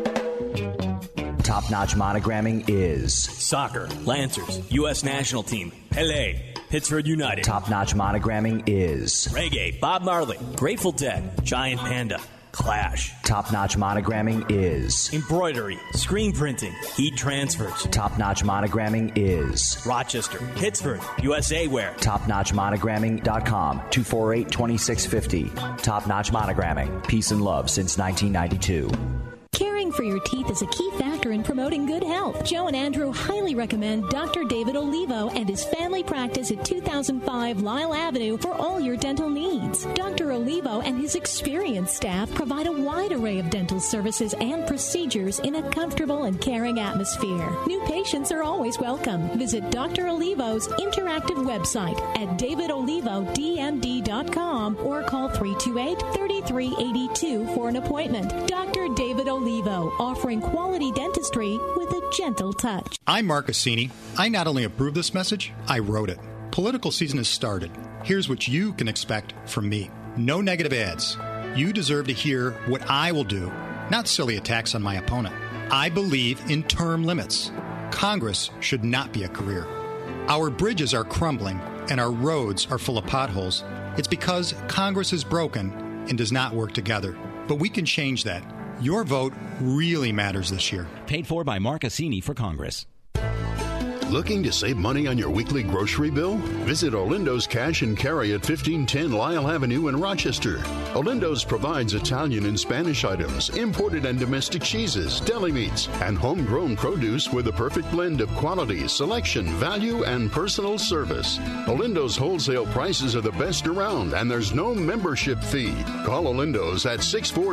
Top-notch monogramming is soccer, Lancers, U.S. national team, Pele, Pittsburgh United. Top-notch monogramming is reggae, Bob Marley, Grateful Dead, Giant Panda, Clash. Top-notch monogramming is embroidery, screen printing, heat transfers. Top-notch monogramming is Rochester, Pittsburgh, USA Wear. TopNotchMonogramming.com, 248-2650. Top-notch monogramming, peace and love since 1992. Caring for your teeth is a key factor in promoting good health. Joe and Andrew highly recommend Dr. David Olivo and his family practice at 2005 Lyle Avenue for all your dental needs. Dr. Olivo and his experienced staff provide a wide array of dental services and procedures in a comfortable and caring atmosphere. New patients are always welcome. Visit Dr. Olivo's interactive website at davidolivodmd.com or call 328-3382 for an appointment. Dr. David Olivo, offering quality dentistry with a gentle touch. I'm Mark Cassini. I not only approve this message, I wrote it. Political season has started. Here's what you can expect from me. No negative ads. You deserve to hear what I will do, not silly attacks on my opponent. I believe in term limits. Congress should not be a career. Our bridges are crumbling and our roads are full of potholes. It's because Congress is broken and does not work together. But we can change that. Your vote really matters this year. Paid for by Mark Cassini for Congress. Looking to save money on your weekly grocery bill? Visit Olindo's Cash and Carry at 1510 Lyle Avenue in Rochester. Olindo's provides Italian and Spanish items, imported and domestic cheeses, deli meats, and homegrown produce with a perfect blend of quality, selection, value, and personal service. Olindo's wholesale prices are the best around, and there's no membership fee. Call Olindo's at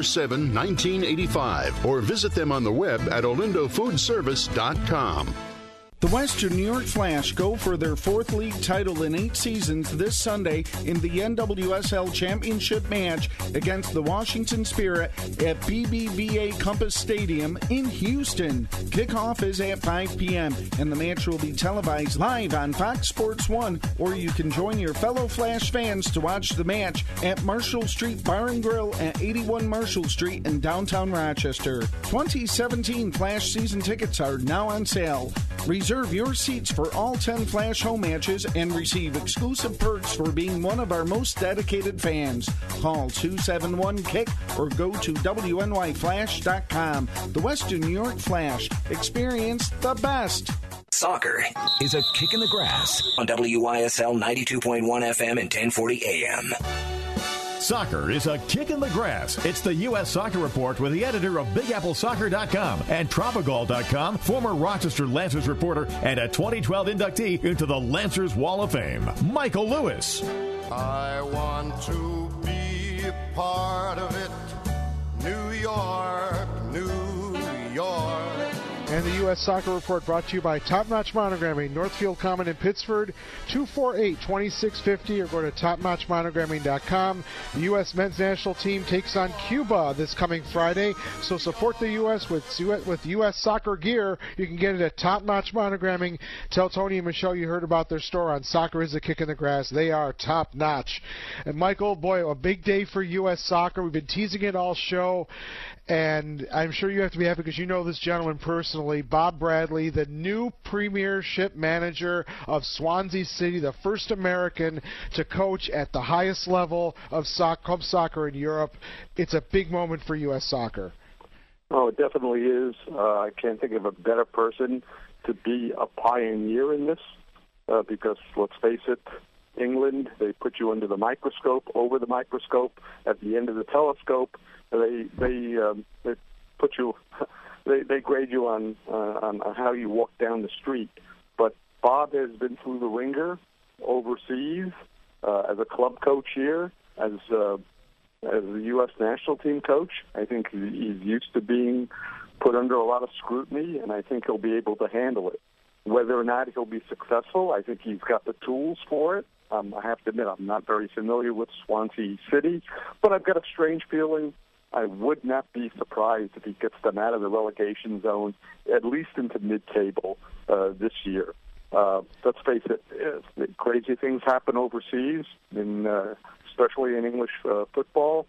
647-1985 or visit them on the web at olindofoodservice.com. The Western New York Flash go for their 4th league title in 8 seasons this Sunday in the NWSL Championship match against the Washington Spirit at BBVA Compass Stadium in Houston. Kickoff is at 5 p.m. and the match will be televised live on Fox Sports 1, or you can join your fellow Flash fans to watch the match at Marshall Street Bar and Grill at 81 Marshall Street in downtown Rochester. 2017 Flash season tickets are now on sale. Reserve your seats for all 10 Flash home matches and receive exclusive perks for being one of our most dedicated fans. Call 271-KICK or go to WNYFlash.com. The Western New York Flash. Experience the best. Soccer is a kick in the grass on WYSL 92.1 FM and 1040 AM. Soccer is a kick in the grass. It's the U.S. Soccer Report with the editor of BigAppleSoccer.com and Tropical.com, former Rochester Lancers reporter and a 2012 inductee into the Lancers Wall of Fame, Michael Lewis. I want to be a part of it. New York, New York. And the U.S. Soccer Report brought to you by Top Notch Monogramming, Northfield Common in Pittsford, 248-2650, or go to topnotchmonogramming.com. The U.S. men's national team takes on Cuba this coming Friday, so support the U.S. with U.S. soccer gear. You can get it at Top Notch Monogramming. Tell Tony and Michelle you heard about their store on Soccer is a Kick in the Grass. They are top notch. And Michael, boy, a big day for U.S. soccer. We've been teasing it all show, and I'm sure you have to be happy because you know this gentleman personally. officially Bob Bradley, the new Premiership manager of Swansea City, the first American to coach at the highest level of club soccer in Europe. It's a big moment for U.S. soccer. Oh, it definitely is. I can't think of a better person to be a pioneer in this because, let's face it, England, they put you under the microscope, over the microscope, at the end of the telescope. They put you, they grade you on how you walk down the street. But Bob has been through the ringer overseas as a club coach here, as the U.S. national team coach. I think he's used to being put under a lot of scrutiny, and I think he'll be able to handle it. Whether or not he'll be successful, I think he's got the tools for it. I have to admit, I'm not very familiar with Swansea City, but I've got a strange feeling I would not be surprised if he gets them out of the relegation zone, at least into mid-table this year. Let's face it, crazy things happen overseas, especially in English football.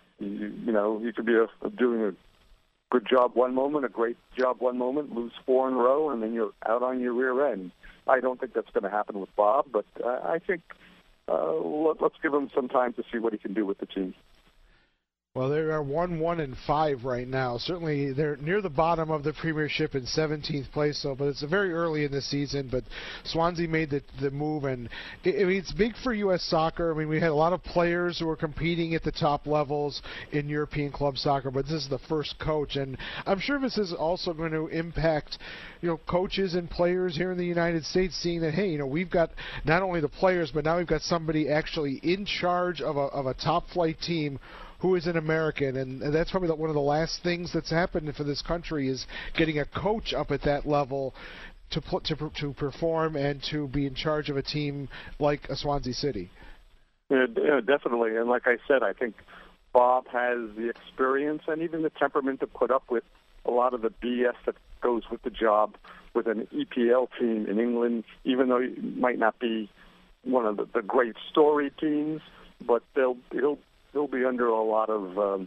You could be doing a good job one moment, a great job one moment, lose 4 in a row, and then you're out on your rear end. I don't think that's going to happen with Bob, but I think let's give him some time to see what he can do with the team. Well, they are 1-1-5 right now. Certainly, they're near the bottom of the Premiership in 17th place, but it's very early in the season. But Swansea made the move, and it's big for U.S. soccer. I mean, we had a lot of players who were competing at the top levels in European club soccer, but this is the first coach, and I'm sure this is also going to impact, coaches and players here in the United States, seeing that, hey, we've got not only the players, but now we've got somebody actually in charge of a top-flight team who is an American, and that's probably one of the last things that's happened for this country is getting a coach up at that level to perform and to be in charge of a team like a Swansea City. Yeah, definitely, and like I said, I think Bob has the experience and even the temperament to put up with a lot of the BS that goes with the job with an EPL team in England, even though it might not be one of the great story teams, but he'll be under a lot of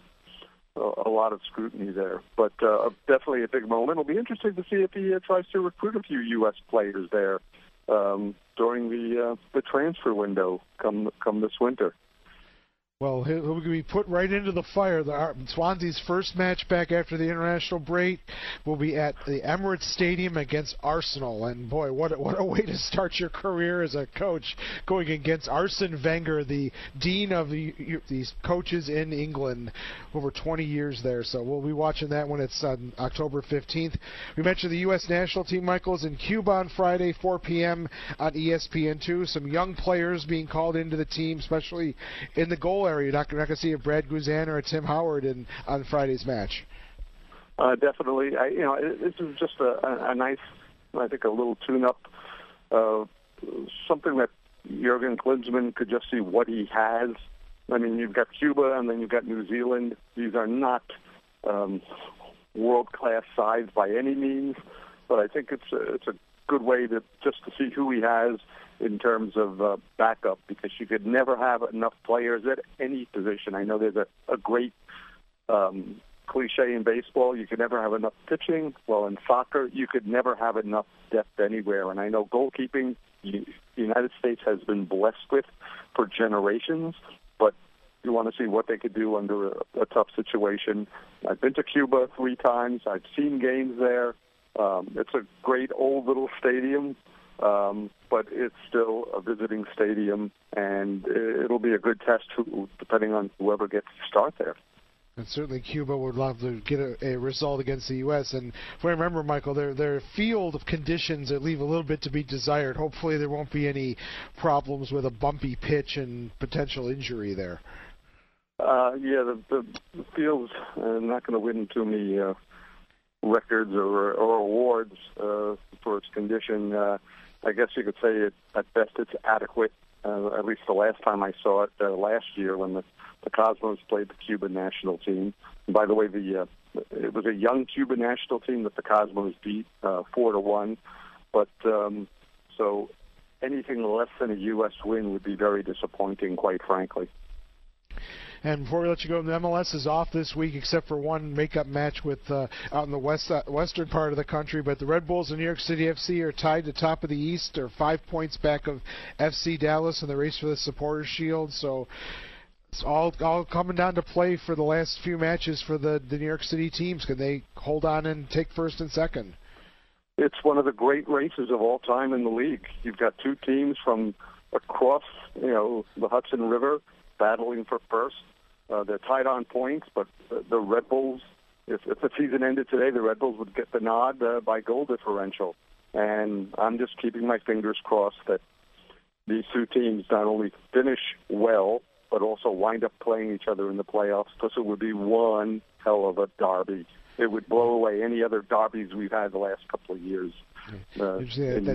scrutiny there. But definitely a big moment. It'll be interesting to see if he tries to recruit a few U.S. players there during the transfer window come this winter. Well, he'll be put right into the fire. Swansea's first match back after the international break will be at the Emirates Stadium against Arsenal. And, boy, what a way to start your career as a coach, going against Arsene Wenger, the dean of these coaches in England, over 20 years there. So we'll be watching that when it's on October 15th. We mentioned the U.S. national team, Michael, is in Cuba on Friday, 4 p.m. on ESPN2. Some young players being called into the team, especially in the goal area. You're not going to see a Brad Guzan or a Tim Howard on Friday's match. Definitely. This is just a nice, I think, a little tune-up, something that Jurgen Klinsmann could just see what he has. I mean, you've got Cuba and then you've got New Zealand. These are not world-class sides by any means, but I think it's a good way to see who he has in terms of backup, because you could never have enough players at any position. I know there's a great cliche in baseball, you could never have enough pitching. Well, in soccer, you could never have enough depth anywhere. And I know goalkeeping, the United States has been blessed with for generations, but you want to see what they could do under a tough situation. I've been to Cuba 3 times. I've seen games there. It's a great old little stadium. But it's still a visiting stadium, and it'll be a good test depending on whoever gets to start there. And certainly Cuba would love to get a result against the U.S. And if I remember, Michael, their field of conditions that leave a little bit to be desired. Hopefully there won't be any problems with a bumpy pitch and potential injury there. The field's not going to win too many records or awards for its condition. I guess you could say at best it's adequate, at least the last time I saw it last year when the Cosmos played the Cuban national team. And by the way, it was a young Cuban national team that the Cosmos beat 4-1. But so anything less than a U.S. win would be very disappointing, quite frankly. And before we let you go, the MLS is off this week except for one makeup match with out in the western part of the country. But the Red Bulls and New York City FC are tied to top of the East. They're 5 points back of FC Dallas in the race for the Supporters' Shield. So it's all coming down to play for the last few matches for the New York City teams. Can they hold on and take first and second? It's one of the great races of all time in the league. You've got two teams from across, the Hudson River battling for first. They're tied on points, but the Red Bulls, if the season ended today, the Red Bulls would get the nod by goal differential. And I'm just keeping my fingers crossed that these two teams not only finish well, but also wind up playing each other in the playoffs, because it would be one hell of a derby. It would blow away any other derbies we've had the last couple of years. That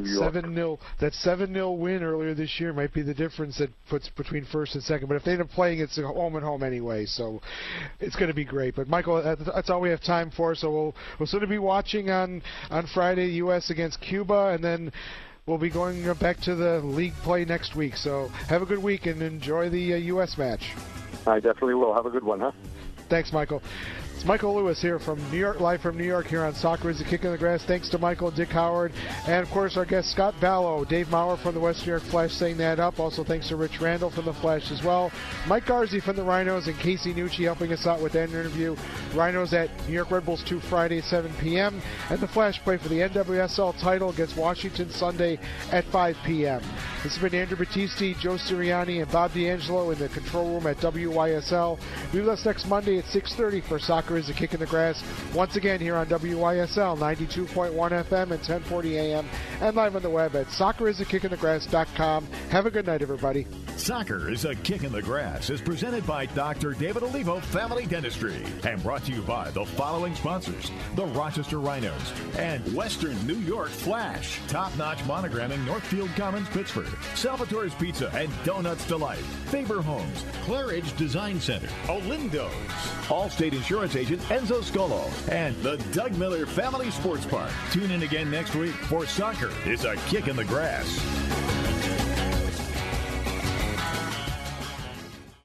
7-0 win earlier this year might be the difference that puts between first and second. But if they end up playing, it's home and home anyway, so it's going to be great. But Michael, that's all we have time for. So we'll sort of be watching on Friday, U.S. against Cuba, and then we'll be going back to the league play next week. So have a good week and enjoy the U.S. match. I definitely will. Have a good one, huh? Thanks, Michael. It's Michael Lewis here from New York, live from New York here on Soccer is a Kick in the Grass. Thanks to Michael, Dick Howard, and of course our guest Scott Ballo, Dave Maurer from the West New York Flash saying that up. Also thanks to Rich Randall from the Flash as well. Mike Garzi from the Rhinos and Casey Nucci helping us out with that interview. Rhinos at New York Red Bulls 2 Friday at 7 p.m. And the Flash play for the NWSL title against Washington Sunday at 5 p.m. This has been Andrew Battisti, Joe Sirianni, and Bob D'Angelo in the control room at WYSL. Be with us next Monday at 6:30 for Soccer is a Kick in the Grass. Once again here on WYSL 92.1 FM and 1040 AM and live on the web at soccerisakickinthegrass.com. Have a good night, everybody. Soccer is a Kick in the Grass is presented by Dr. David Olivo Family Dentistry and brought to you by the following sponsors: the Rochester Rhinos and Western New York Flash, top-notch monogramming, Northfield Commons, Pittsburgh, Salvatore's Pizza and Donuts Delight, Faber Homes, Claridge Design Center, Olindo's, Allstate Insurance Agent Enzo Scolo, and the Doug Miller Family Sports Park. Tune in again next week for Soccer is a Kick in the Grass.